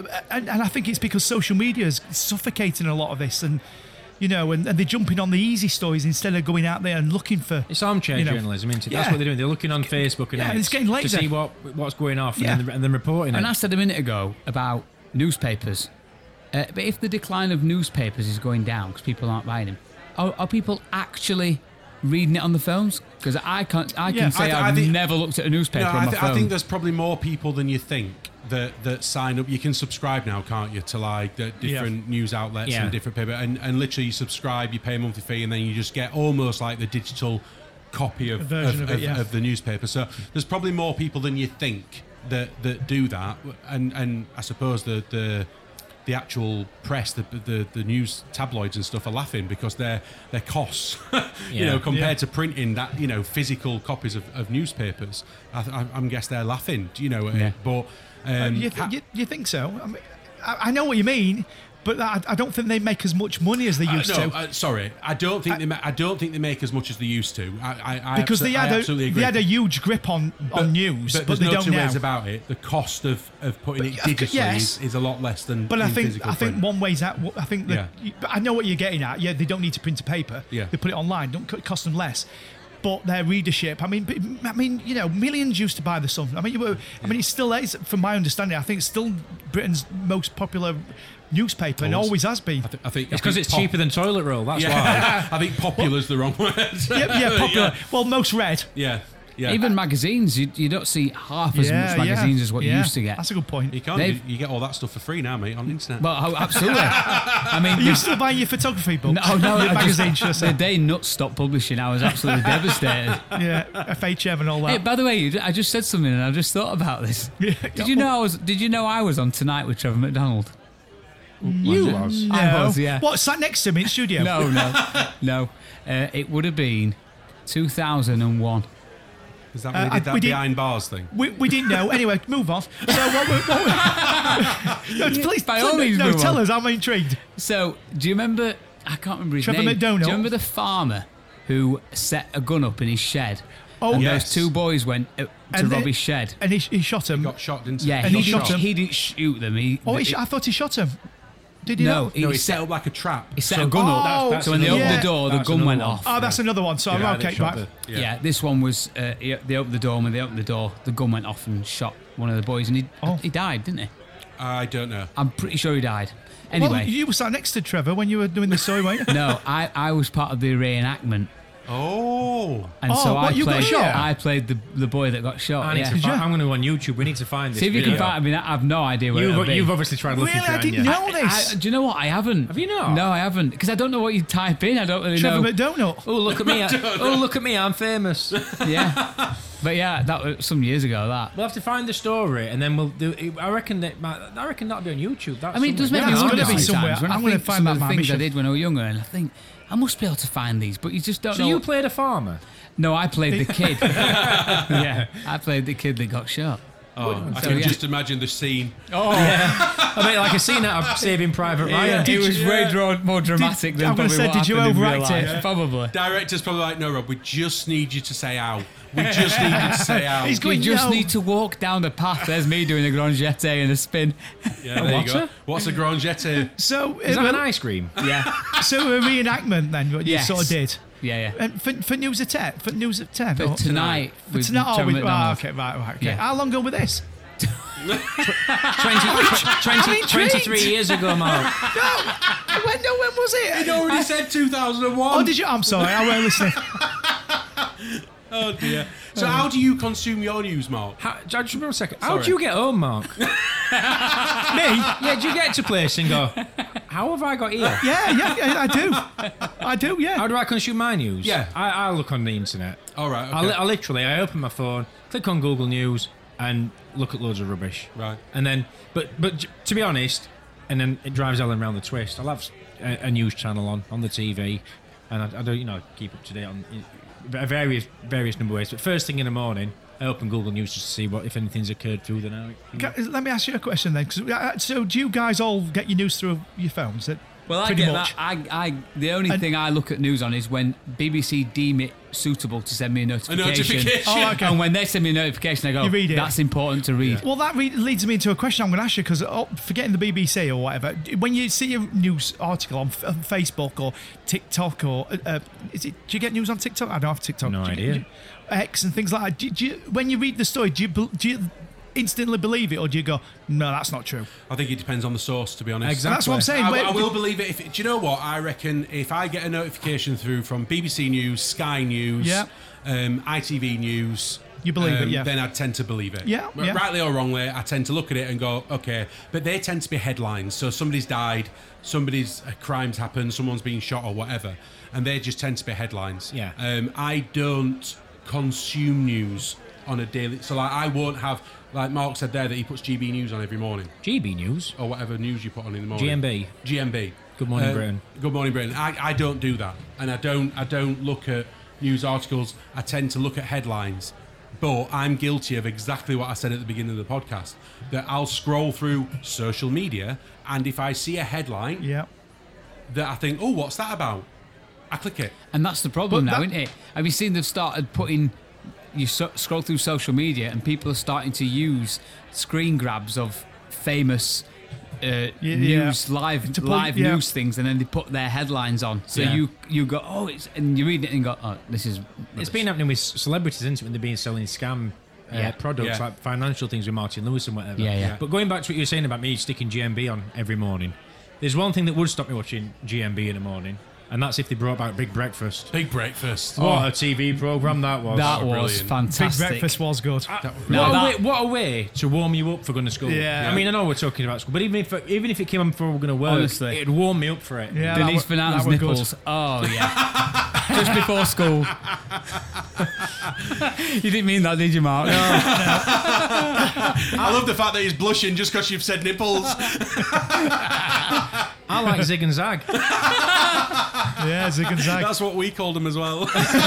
I think it's because social media is suffocating a lot of this and they're jumping on the easy stories instead of going out there and looking for. It's armchair journalism, isn't it? That's Yeah. what they're doing. They're looking on Facebook and Yeah, X it's getting to later. see what's going off Yeah. and then reporting And it. I said a minute ago about newspapers. But if the decline of newspapers is going down because people aren't buying them, are people actually reading it on the phones? Because I can say I I've think- never looked at a newspaper on my phone. I think there's probably more people than you think that sign up. You can subscribe now, can't you, to like the different news outlets Yeah. and different paper, and literally you subscribe, you pay a monthly fee, and then you just get almost like the digital copy of version of it, yeah. of the newspaper. So there's probably more people than you think that do that, and I suppose the actual press, the news tabloids and stuff are laughing because their costs, compared to printing that, physical copies of newspapers. I'm guess they're laughing, but. You think so? I mean, I know what you mean, but I don't think they make as much money as they used to. Sorry, I don't think they make as much as they used to. Because they absolutely agree. had a huge grip on news, but there's they no don't two now. ways about it. The cost of putting it digitally yes. is a lot less than. But in I think physical print. one way's out. I think that I know what you're getting at. Yeah, they don't need to print a paper. Yeah. They put it online. Don't cost them less. But their readership, millions used to buy the Sun. It's still, from my understanding, I think it's still Britain's most popular newspaper and always has been. I think It's because it's cheaper than toilet roll. That's why. I think popular's the wrong word. yeah, popular. Well, most read. Yeah. Even magazines, you don't see half as much magazines as what you used to get. That's a good point. You can't. You get all that stuff for free now, mate, on the internet. Well, absolutely. Are you still buying your photography books? No, Your magazine, should I say. the day Nuts stopped publishing, I was absolutely devastated. Yeah, FHM and all that. Hey, by the way, I just said something and I just thought about this. Did you know I was on Tonight with Trevor McDonald? You was. I was, yeah. What, sat next to me in studio? No. It would have been 2001. Is that when they did that we did- behind bars thing? We didn't know. Anyway, move on. So no, please, By all means, move tell on. us. I'm intrigued. So, do you remember? I can't remember his Trevor name. McDonald? Do you remember the farmer who set a gun up in his shed? Oh, and yes. those two boys went to rob his shed. And he shot him. Got shot, didn't he? Yeah, And he he shot him. He didn't shoot them. I thought he shot him. Did he No, not? No, he set up like a trap. He set a gun up. that's So when they another opened one. the door, the That's gun another went one. off. Oh, that's another one. So, Yeah, okay, they shot right. Yeah, this one was they opened the door, and when they opened the door, the gun went off and shot one of the boys, and he died, didn't he? I don't know. I'm pretty sure he died. Well, Anyway, you were sat next to Trevor when you were doing the story, weren't you? no, I was part of the reenactment, Oh. and Oh, so what, you got shot? I played the boy that got shot. I need yeah. to I'm going to go on YouTube. We need to find this. See if you can video. find. I mean, I have no idea where it'll be. You've obviously tried looking Really? for it. I didn't haven't you? know this. Do you know what? I haven't. Have you not? No, I haven't. Because I don't know what you type in. I don't really Trevor know. McDonald. Oh, look at me. Oh, look at me. I'm famous. Yeah. But yeah, that was some years ago, that. We'll have to find the story and then we'll do it. I reckon that'll be on YouTube. That's I mean, it does make Yeah, me it's wonder gotta be somewhere. sometimes when I'm I gonna think find some that of the my things I mission. did when I was younger, and I think, I must be able to find these, but you just don't So know. you played a farmer? No, I played the kid. Yeah, I played the kid that got shot. I So, can yeah. just imagine the scene. I mean, like a scene out of Saving Private Ryan. It was way more dramatic than I'm gonna probably say, what did you happened in overact real it? life. Probably. Director's probably like, no, Rob, we just need you to say ow. We just need you to say ow. He's going, You just "No." need to walk down the path. There's me doing a grand jeté and a spin. Yeah, there you go. What's a grand jeté? So, Is that an ice cream? Yeah, so a reenactment then, what you Yes. sort of did. yeah. And for news at 10? For news at 10? For tonight, For with tonight? John Oh, McDonald. okay, right. Okay. Yeah. How long ago with this? 23 years ago, Mark. When was it? He already said 2001. Oh, did you? I'm sorry, I weren't listening. Oh, dear. So how do you consume your news, Mark? Just for a second. How Sorry. do you get home, Mark? Me? Yeah, do you get to place and go, how have I got here? Yeah, I do. I do, yeah. How do I consume my news? Yeah. I look on the internet. All right, okay. I literally open my phone, click on Google News, and look at loads of rubbish. Right. And then, but to be honest, and then it drives Ellen round the twist. I'll have a news channel on the TV, and I don't keep up to date on various number of ways. But first thing in the morning, I open Google News just to see if anything's occurred through the night. Let me ask you a question then. 'Cause, so do you guys all get your news through your phones? Well, I Pretty get much. that. The only thing I look at news on is when BBC deem it suitable to send me a notification. Oh, okay. And when they send me a notification, I go, You read it. that's important to read. Well, that leads me into a question I'm going to ask you because forgetting the BBC or whatever, when you see a news article on Facebook or TikTok or do you get news on TikTok? I don't have TikTok. No Do you- idea. do you- X and things like that. Do you, when you read the story, do you instantly believe it or do you go, no, that's not true? I think it depends on the source, to be honest. Exactly. That's what I'm saying. I will believe it. Do you know what? I reckon if I get a notification through from BBC News, Sky News, Yeah. ITV News, You believe it, yeah. then I tend to believe it. Yeah, yeah. Rightly or wrongly, I tend to look at it and go, okay. But they tend to be headlines. So somebody's died, somebody's crimes happened, someone's been shot or whatever, and they just tend to be headlines. Yeah. I don't consume news on a daily. So like, I won't have, like Mark said there, that he puts GB News on every morning. GB News. Or whatever news you put on in the morning. GMB. Good Morning Britain. Good Morning Britain. I don't do that, and I don't look at news articles. I tend to look at headlines. But I'm guilty of exactly what I said at the beginning of the podcast. That I'll scroll through social media, and if I see a headline Yeah. that I think, oh, what's that about? I click it. And that's the problem But now, that- isn't it? Have you seen they've started putting... You scroll through social media and people are starting to use screen grabs of famous news, live yeah. news things, and then they put their headlines on. So Yeah. you go, oh, and you read it and go, oh, this is... It's rubbish. been happening with celebrities, isn't it, when they've been selling scam products, Yeah. like financial things with Martin Lewis and whatever. Yeah, yeah. But going back to what you were saying about me sticking GMB on every morning, there's one thing that would stop me watching GMB in the morning, and that's if they brought back Big Breakfast. Big breakfast. What a TV programme that was. That was brilliant. Big fantastic. Breakfast was good. What a way to warm you up for going to school. Yeah. I mean, I know we're talking about school, but even if it came on before we're going to work, Honestly. it'd warm me up for it. Yeah, Denise that Fernand's were good. nipples. Oh, yeah. Just before school. You didn't mean that, did you, Mark? I love the fact that he's blushing just because you've said nipples. I like Zig and Zag. Yeah, Zig and Zag. That's what we called them as well.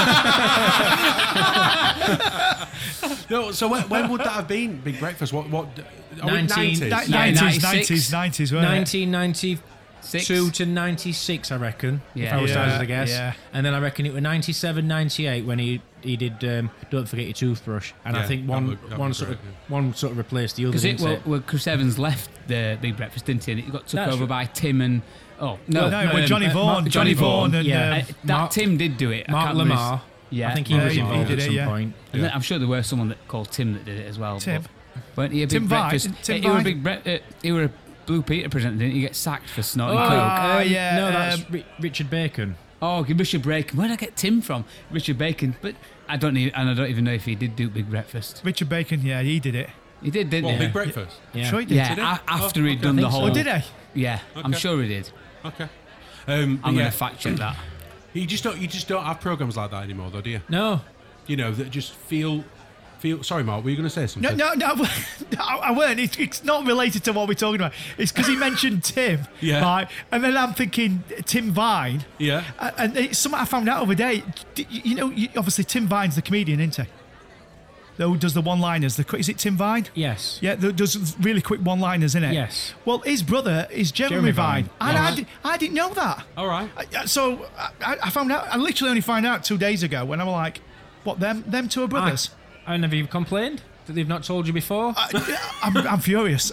No, so when would that have been? Big breakfast? What? Are we 19 90s? 90s, weren't it? 1992 to 96, I reckon. Yeah. If I was Yeah, to guess. yeah. And then I reckon it was 97, 98 when he did Don't Forget Your Toothbrush. And I Yeah, think that one would sort great, of one sort of replaced the other. Because didn't it? Chris Evans left the Big Breakfast, didn't he? And it got took That's over right. by Tim and... Oh, no. No, with Johnny Vaughan. Johnny Vaughan. and yeah. That Mark- Tim did do it. I Mark can't remember his- Lamar. Yeah. I think he Yeah, was he involved did at it, some yeah. point. And then I'm sure there was someone that called Tim that did it as well. Tim. But weren't he a Big Tim Vine? Breakfast? Tim he were a Vine? big he were a Blue Peter presenter, didn't he? Get sacked for snorting coke. yeah. No, that's Richard Bacon. Oh, Richard Bacon. Where did I get Tim from? Richard Bacon. But I don't even know if he did do Big Breakfast. Richard Bacon, yeah, he did it. He did, didn't What, he? Big breakfast? Yeah. Sure he did. Yeah, Did he? after Oh, he'd okay. done I the think so. whole... Oh, did he? Yeah, I'm Okay. sure he did. Okay. I'm yeah. going to fact check that. You just don't have programs like that anymore, though, do you? No. You know, that just feel. Sorry, Mark, were you going to say No, something? no, I weren't. It's not related to what we're talking about. It's because he mentioned Tim, Yeah. right? And then I'm thinking Tim Vine. Yeah. And it's something I found out over day. You know, obviously Tim Vine's the comedian, isn't he? who does the one-liners. Is it Tim Vine? Yes. Yeah, that does really quick one-liners, isn't it? Yes. Well, his brother is Jeremy Vine. And I didn't know that. All right. So I found out, I literally only found out 2 days ago when I was like, what, them two are brothers? And have you complained that they've not told you before? I'm furious.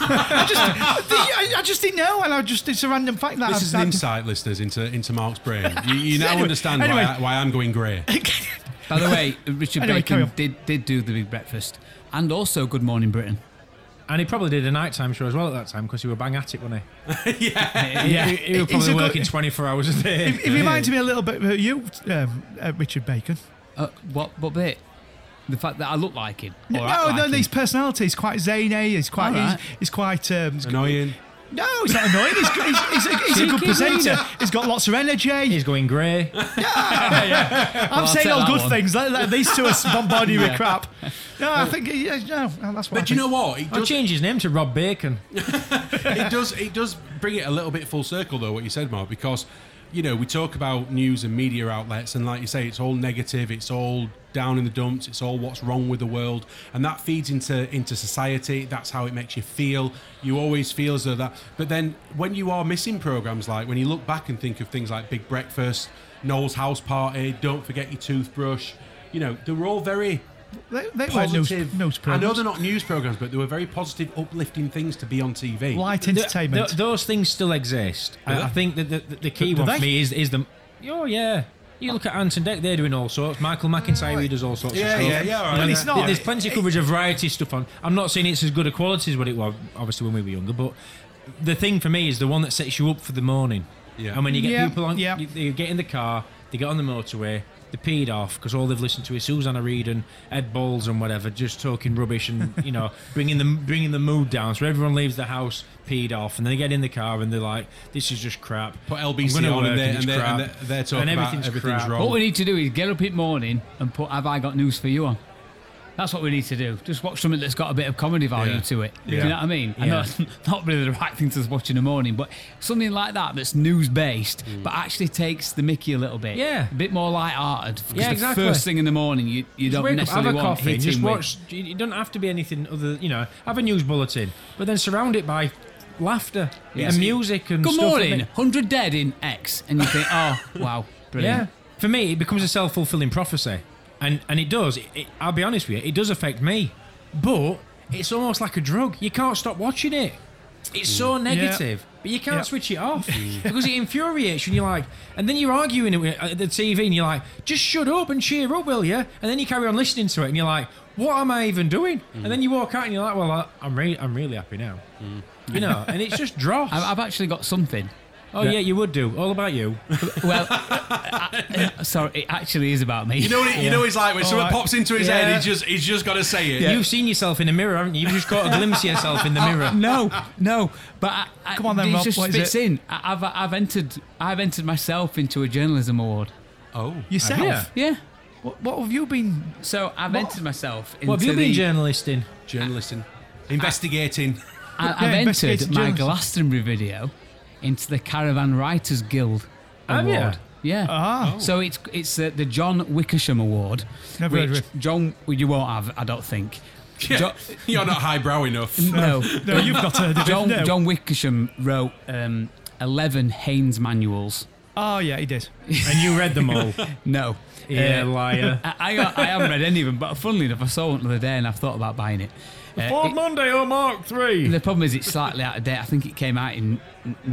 I just didn't know, and it's a random fact that This is an insight, listeners, into Mark's brain. You now understand why I'm going grey. By the way, Richard Anyway, carry Bacon did do the Big Breakfast, and also Good Morning Britain. And he probably did a nighttime show as well at that time because he were bang at it, wasn't he? Yeah. He was probably working 24 hours a day. It reminds me a little bit of you, Richard Bacon. What bit? The fact that I look like him. Or act No, like him. his personality is quite zany. He's quite, All right. he's quite Annoying. No, he's not annoying. He's a good presenter. He's got lots of energy. He's going grey. I'm saying I'll all take good that things. These two are bombarding you with crap. No, I think that's what. But do you know what? I'll change his name to Rob Bacon. It does bring it a little bit full circle, though, what you said, Mark, because, you know, we talk about news and media outlets, and like you say, it's all negative, it's all down in the dumps, it's all what's wrong with the world, and that feeds into society. That's how it makes you feel. You always feel as though that. But then when you are missing programs, like when you look back and think of things like Big Breakfast, Noel's House Party, Don't Forget Your Toothbrush, you know, they were all very they weren't positive. news I programs. know they're not news programs, but they were very positive, uplifting things to be on TV. Light entertainment. Those things still exist. I think that the key Do one they? for me is the. Oh yeah. You look at Ant and Dec, they're doing all sorts. Michael McIntyre, he does all sorts of stuff. all right. Well, it's not. There's plenty of coverage of variety stuff on. I'm not saying it's as good a quality as what it was, obviously, when we were younger, but the thing for me is the one that sets you up for the morning. Yeah. And when you get people on, Yeah. you get in the car, they get on the motorway, they peed off because all they've listened to is Susanna Reid and Ed Balls and whatever, just talking rubbish and, you know, bringing the mood down. So everyone leaves the house peed off, and then they get in the car and they're like, "This is just crap." Put I'm LBC gonna on work and they're crap. talking And about everything's everything's crap. wrong. What we need to do is get up in the morning and put "Have I Got News for You" on. That's what we need to do. Just watch something that's got a bit of comedy value Yeah. to it. Do Yeah. you know what I mean? I know it's not really the right thing to watch in the morning, but something like that that's news based, but actually takes the mickey a little bit. Yeah. A bit more light-hearted. Because Yeah, exactly. The first thing in the morning, you Just don't wake up, necessarily have a want coffee, hitting just with- watch. You don't have to be anything other, you know. Have a news bulletin, but then surround it by laughter and music and Good stuff. morning, 100 dead in X, and you think, oh wow, brilliant. Yeah, for me, it becomes a self-fulfilling prophecy, and it does. I'll be honest with you, it does affect me, but it's almost like a drug. You can't stop watching it. It's so negative, but you can't switch it off because it infuriates you. And you're like, and then you're arguing it at the TV, and you're like, just shut up and cheer up, will you? And then you carry on listening to it, and you're like, what am I even doing? And then you walk out, and you're like, well, I'm really happy now, you know. And it's just dross. I've actually got something. Oh yeah, you would do. All about you. Well, sorry, it actually is about me. You know, he's like when someone pops into his Yeah. head, he's just got to say it. You've seen yourself in the mirror, haven't you? You've just caught a glimpse of yourself in the mirror. No, but Come on then, it Rob, just what is fits it? in. I've entered myself into a journalism award. Oh, Yourself. Yeah. Yeah. What have you been? So I've entered myself into What have you been journalisting? journalisting, investigating. I've investigative entered my journalism. Glastonbury video into the Caravan Writers Guild Have you? award. Yeah. Ah. So it's the John Wickersham Award. Never heard of which it. John, well, you won't have, I don't think. Jo- You're not highbrow enough. no. No, you've got a no. John Wickersham wrote 11 Haynes manuals. Oh yeah, he did. And you read them all. No. Yeah, liar. I haven't read any of them, but funnily enough, I saw one the other day and I've thought about buying it. Ford Mondeo Mark III. The problem is it's slightly out of date. I think it came out in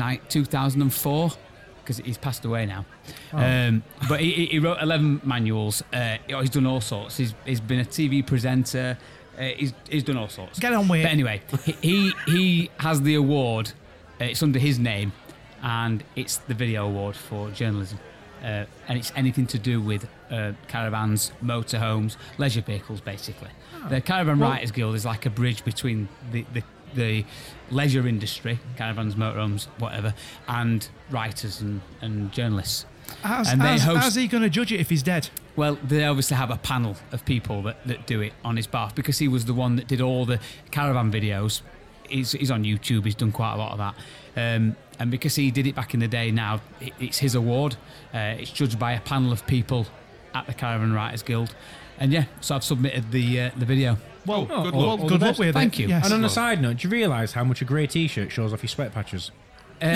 2004 because he's passed away now. But he wrote 11 manuals. He's done all sorts. He's been a TV presenter. He's done all sorts. Get on with But it. anyway, he has the award. It's under his name, and it's the Video Award for journalism. And it's anything to do with caravans, motorhomes, leisure vehicles, basically. The Caravan Writers Guild is like a bridge between the leisure industry, caravans, motorhomes, whatever, and writers and journalists. How's he going to judge it if he's dead? Well, they obviously have a panel of people that do it on his behalf because he was the one that did all the caravan videos. He's on YouTube, he's done quite a lot of that. And because he did it back in the day, now it's his award. It's judged by a panel of people at the Caravan Writers Guild. And yeah, so I've submitted the video. Well, good well, luck. good luck with it. Thank you. Yes. And on a side note, do you realise how much a grey t-shirt shows off your sweat patches? Can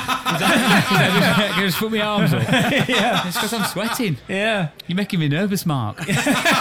I just put my arms up? Yeah. It's because I'm sweating. Yeah. You're making me nervous, Mark. You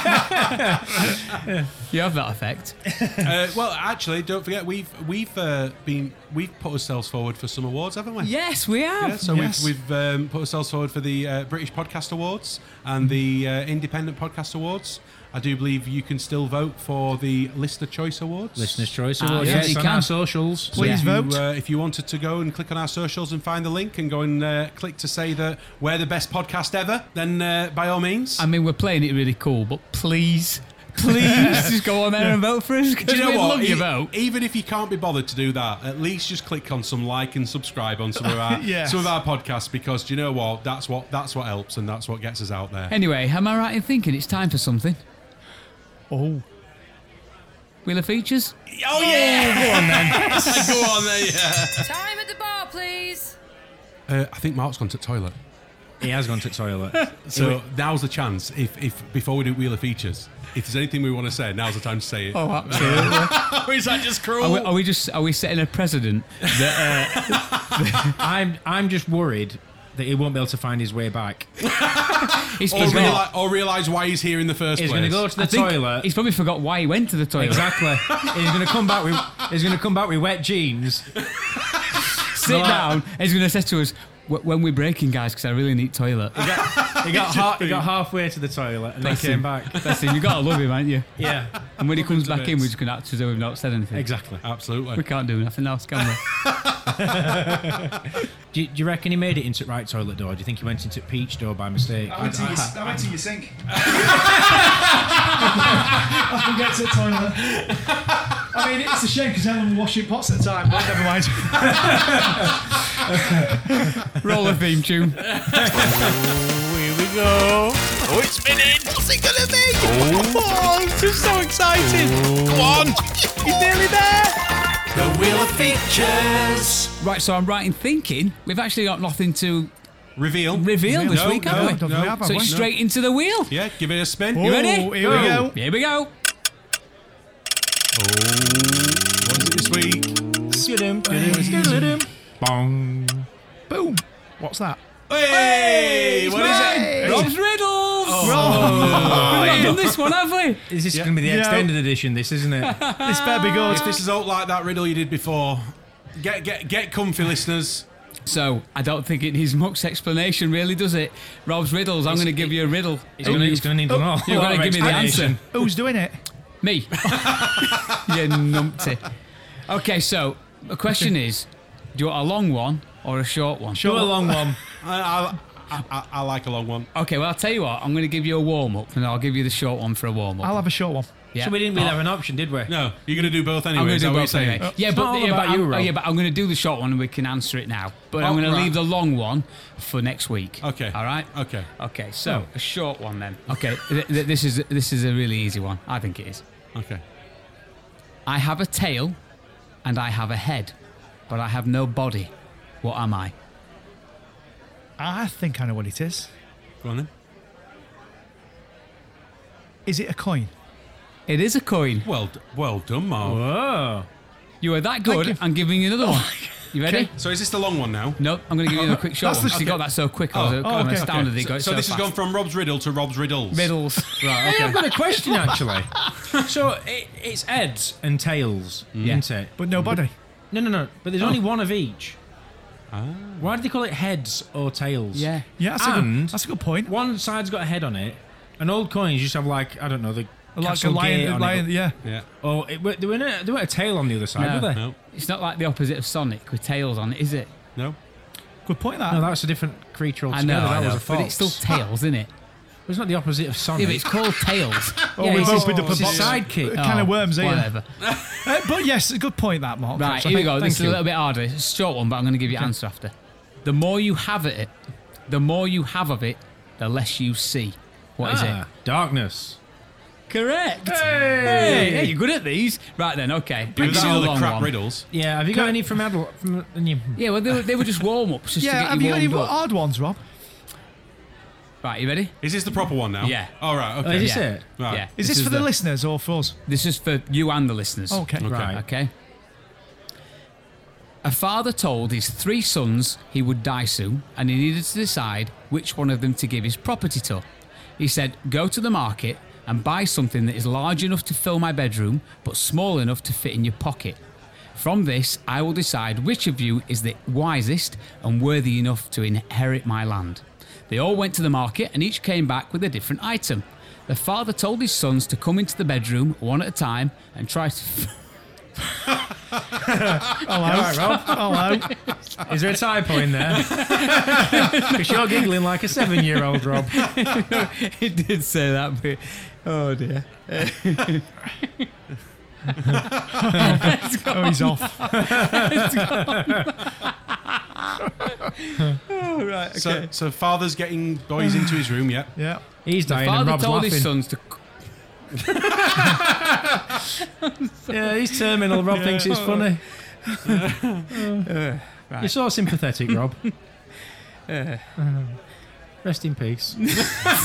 have that effect. Well, actually, don't forget we've put ourselves forward for some awards, haven't we? Yes, we have. Yeah, so Yes. we've put ourselves forward for the British Podcast Awards and the Independent Podcast Awards. I do believe you can still vote for the Listener Choice Awards. Listener's Choice Awards. yes, Yes, you on can. our socials. Please If vote. if you wanted to go and click on our socials and find the link and go and click to say that we're the best podcast ever, then by all means. I mean, we're playing it really cool, but please just go on there and vote for us. Do you know we'd what? love your vote. Even if you can't be bothered to do that, at least just click on some like and subscribe on some of our Yes. some of our podcasts, because do you know what? That's what helps and that's what gets us out there. Anyway, am I right in thinking it's time for something? Oh. Wheel of Features? Oh yeah! Go on then. Go on then. Yeah. Time at the bar, please. I think Mark's gone to the toilet. He has gone to the toilet. So now's the chance. If before we do Wheel of Features, if there's anything we want to say, now's the time to say it. Oh, absolutely. Or is that just cruel? Are we setting a precedent that I'm just worried that he won't be able to find his way back. he's or, forgot? realise why he's here in the first He's place. going to go to the I think toilet. He's probably forgot why he went to the toilet. Exactly. He's going to come back with wet jeans. Sit down. And he's going to say to us, "When we're breaking, guys, because I really need toilet." He got halfway to the toilet and then Bless came him. back. Bless him. You got to love him, haven't you? Yeah, And when he comes to back in, bits. we're just going to act as though we've not said anything. exactly. Absolutely. We can't do nothing else, can we? Do you reckon he made it into the right toilet door? Do you think he went into peach door by mistake? I went to your sink. I can get to the toilet. I mean, it's a shame because Ellen was washing pots at the time, but never mind. Roll a theme tune. Here we go. Oh, it's spinning. What's it gonna be? Oh, this is so exciting. Go on. He's nearly there. The Wheel of Features. Right, so I'm right in thinking we've actually got nothing to Reveal. reveal this No, week, no, have we? don't no. we have, have So we? it's straight into the wheel. Yeah, give it a spin. You ready? Oh, here we go. Here we go. What is it this week? Bong. Boom. What's that? Hey! What is it? Rob's Riddles. Oh, We've not done this one, have we? Is this going to be the Yeah. extended edition? This isn't it? this better be good. If this is out like that riddle you did before, get comfy, listeners. So I don't think it needs much explanation, really, does it? Rob's Riddles. I'm going to give you a riddle. He's going to need one all. You're going to give me the answer. Who's doing it? Me. You numpty. Okay, so the question is, do you want a long one or a short one? Do a long one. I like a long one. Okay, well, I'll tell you what. I'm going to give you a warm-up, and I'll give you the short one for a warm-up. I'll have a short one. Yeah. So we didn't really have an option, did we? No, you're going to do both anyway. I'm going is to that do what both you're saying? anyway. Yeah, It's but, not all yeah, about but you, I'm, Rob. yeah, but I'm going to do the short one and we can answer it now. But I'm going to right. leave the long one for next week. Okay. All right? Okay. Okay, so a short one then. Okay, this is a really easy one. I think it is. Okay. I have a tail and I have a head, but I have no body. What am I? I think I know what it is. Go on then. Is it a coin? It is a coin. Well done, Mark. Whoa. You are that good. you. I'm giving you another one. You ready? Okay. So is this the long one now? Nope, I'm going to give you a quick short That's one. the- You got that so quick. I was I'm okay, astounded okay. that you got it So so this has fast. gone from Rob's Riddle to Rob's Riddles. Riddles. Right, I've okay. got a question, actually. So it's heads and tails, isn't it? But no body. No. But there's only one of each. Why do they call it heads or tails? Yeah. Yeah, that's a good point. One side's got a head on it, and old coins used to have, like, I don't know, the Like a Castle Gate on lion, it. yeah. Yeah. Oh, there weren't a tail on the other side, No. were they? No. It's not like the opposite of Sonic with tails on it, is it? No. Good point, that. No, that's a different creature I altogether. know, That was a but fox. it's still tails, isn't it? It's not the opposite of Sonic. Yeah, but it's called tails. Oh, Yeah, we've it's his- opened up a it's his box. sidekick. Kind of worms, here. Whatever. But yes, a good point, that, Mark. Right, So here we go. thank This is a you. little bit harder. It's a short one, but I'm going to give you an answer after. The more you have of it, the less you see. What is it? Darkness. Correct. Hey, you're good at these. Right then, okay. Give This us is a all the long crap one. riddles. Yeah, have you got any from Adel? Yeah, well, they were just warm-ups just Yeah, to have get you you got any warmed up. hard ones, Rob? Right, you ready? Is this the proper one now? Yeah. All right. Oh, Okay. is this Yeah. it? Right. Yeah. Is this for the listeners or for us? This is for you and the listeners. Okay. Right. Okay. A father told his 3 sons he would die soon and he needed to decide which one of them to give his property to. He said, go to the market and buy something that is large enough to fill my bedroom but small enough to fit in your pocket. From this, I will decide which of you is the wisest and worthy enough to inherit my land. They all went to the market and each came back with a different item. The father told his sons to come into the bedroom one at a time and try to... Hello. Is there a typo in there? Because you're giggling like a 7-year-old, Rob. He did say that, but oh dear. Oh, he's off. Oh, right, okay. So father's getting boys into his room. Yeah. Yeah. He's dying and Father Rob's told laughing. his sons to. Yeah, he's terminal. Rob thinks it's funny. Right. You're so sympathetic, Rob. Rest in peace. His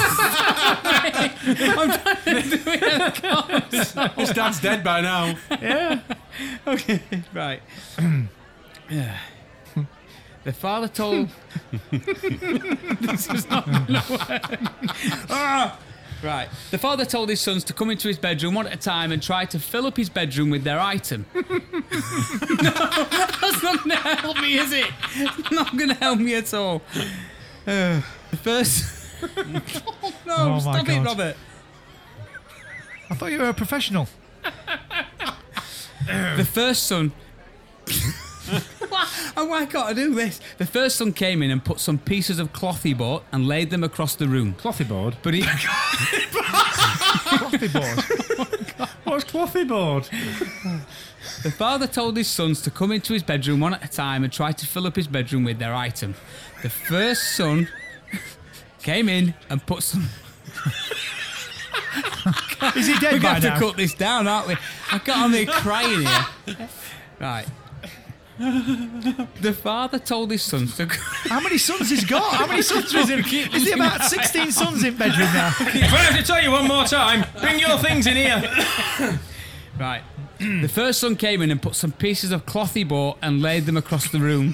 dad's dead by now. Yeah. Okay, right. Yeah. The father told. This is not gonna work. Right. The father told his sons to come into his bedroom one at a time and try to fill up his bedroom with their item. No, that's not going to help me, is it? It's not going to help me at all. The first. Oh, no, Oh, my stop it, God. Robert. I thought you were a professional. The first son. Why can't I do this? The first son came in and put some pieces of cloth he bought and laid them across the room. Clothy board? But he. Coffee board. What's clothy board? The father told his sons to come into his bedroom one at a time and try to fill up his bedroom with their item. The first son came in and put some. Is he dead We're by going to now? cut this down, aren't we? I got on there crying here. Right. The father told his sons to. How many sons has he got? How many sons is he? Is he about 16 sons in bedroom now? If I have to tell you one more time, bring your things in here. Right. The first son came in and put some pieces of cloth he bought and laid them across the room.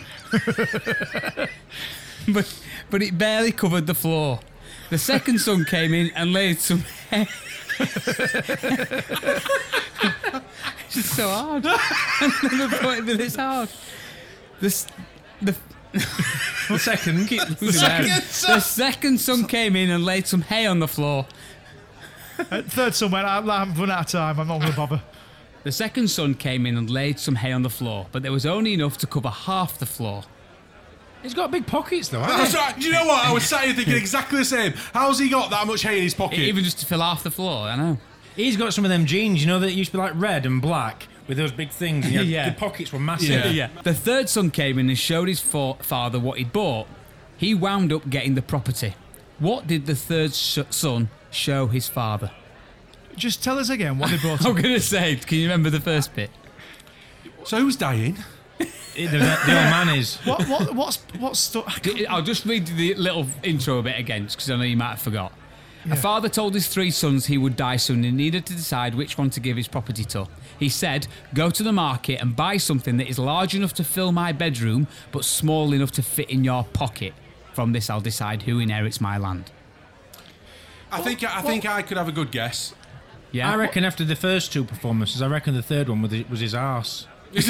but it barely covered the floor. The second son came in and laid some hay. It's just so hard. I've never thought it'd be this hard. The second. The second son came in and laid some hay on the floor. Third son went, I've run out of time. I'm not going to bother. The second son came in and laid some hay on the floor, but there was only enough to cover half the floor. He's got big pockets, though, hasn't That's he? right. Do you know what? I was sat here thinking exactly the same. How's he got that much hay in his pocket? Even just to fill half the floor, I know. He's got some of them jeans, you know, that used to be like red and black with those big things. And Yeah. The pockets were massive. Yeah. The third son came in and showed his father what he'd bought. He wound up getting the property. What did the third son show his father? Just tell us again what they brought. I'm going to say, can you remember the first bit? So who's dying? The old man is. What's stuff? I'll just read the little intro a bit again, because I know you might have forgot. A father told his 3 sons he would die soon and needed to decide which one to give his property to. He said, go to the market and buy something that is large enough to fill my bedroom, but small enough to fit in your pocket. From this, I'll decide who inherits my land. I think I could have a good guess. Yeah, I reckon after the first 2 performances, I reckon the third one was his arse.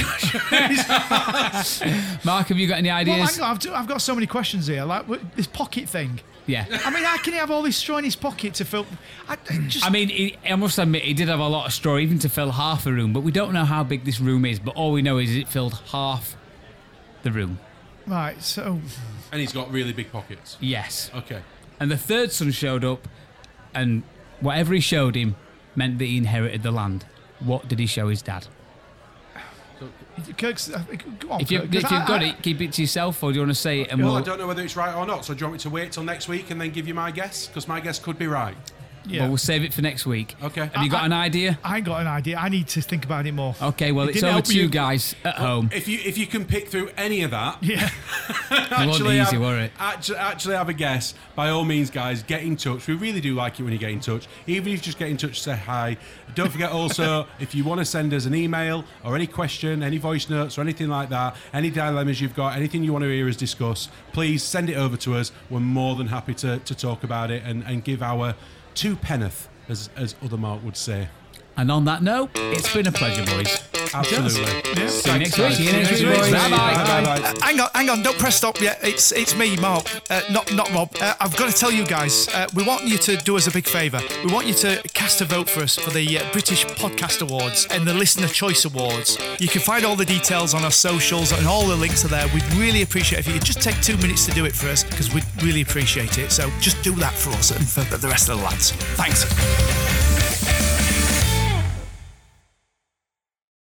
Mark, have you got any Well, ideas? hang on, I've got so many questions here. Like this pocket thing. Yeah. I mean, how can he have all this straw in his pocket to fill? I mean, I must admit, he did have a lot of straw, even to fill half a room, but we don't know how big this room is, but all we know is it filled half the room. Right. So And he's got really big pockets. Yes. Okay. And the third son showed up, and whatever he showed him meant that he inherited the land. What did he show his dad? Kirk's, go on, If you've Kirk, 'cause got it, keep it to yourself, or do you want to say it? And Well, I we'll... don't know whether it's right or not, so do you want me to wait till next week and then give you my guess? Because my guess could be right. Yeah. but we'll save it for next week. Okay. Have you got an idea? I ain't got an idea. I need to think about it more. Okay, well, It it's didn't over help to you guys at home. If you can pick through any of that, Yeah. It wasn't easy, were it? Actually have a guess. By all means, guys, get in touch. We really do like it when you get in touch. Even if you just get in touch, say hi. Don't forget also, if you want to send us an email or any question, any voice notes or anything like that, any dilemmas you've got, anything you want to hear us discuss, please send it over to us. We're more than happy to talk about it and give our two penneth, as other Mark would say. And on that note, it's been a pleasure, boys. Absolutely. See you next week. See you next week. Bye-bye. Bye-bye. Hang on, don't press stop yet. It's me, Mark, not Rob. I've got to tell you guys, we want you to do us a big favour. We want you to cast a vote for us for the British Podcast Awards and the Listener Choice Awards. You can find all the details on our socials and all the links are there. We'd really appreciate it if you could just take 2 minutes to do it for us, because we'd really appreciate it. So just do that for us and for the rest of the lads. Thanks.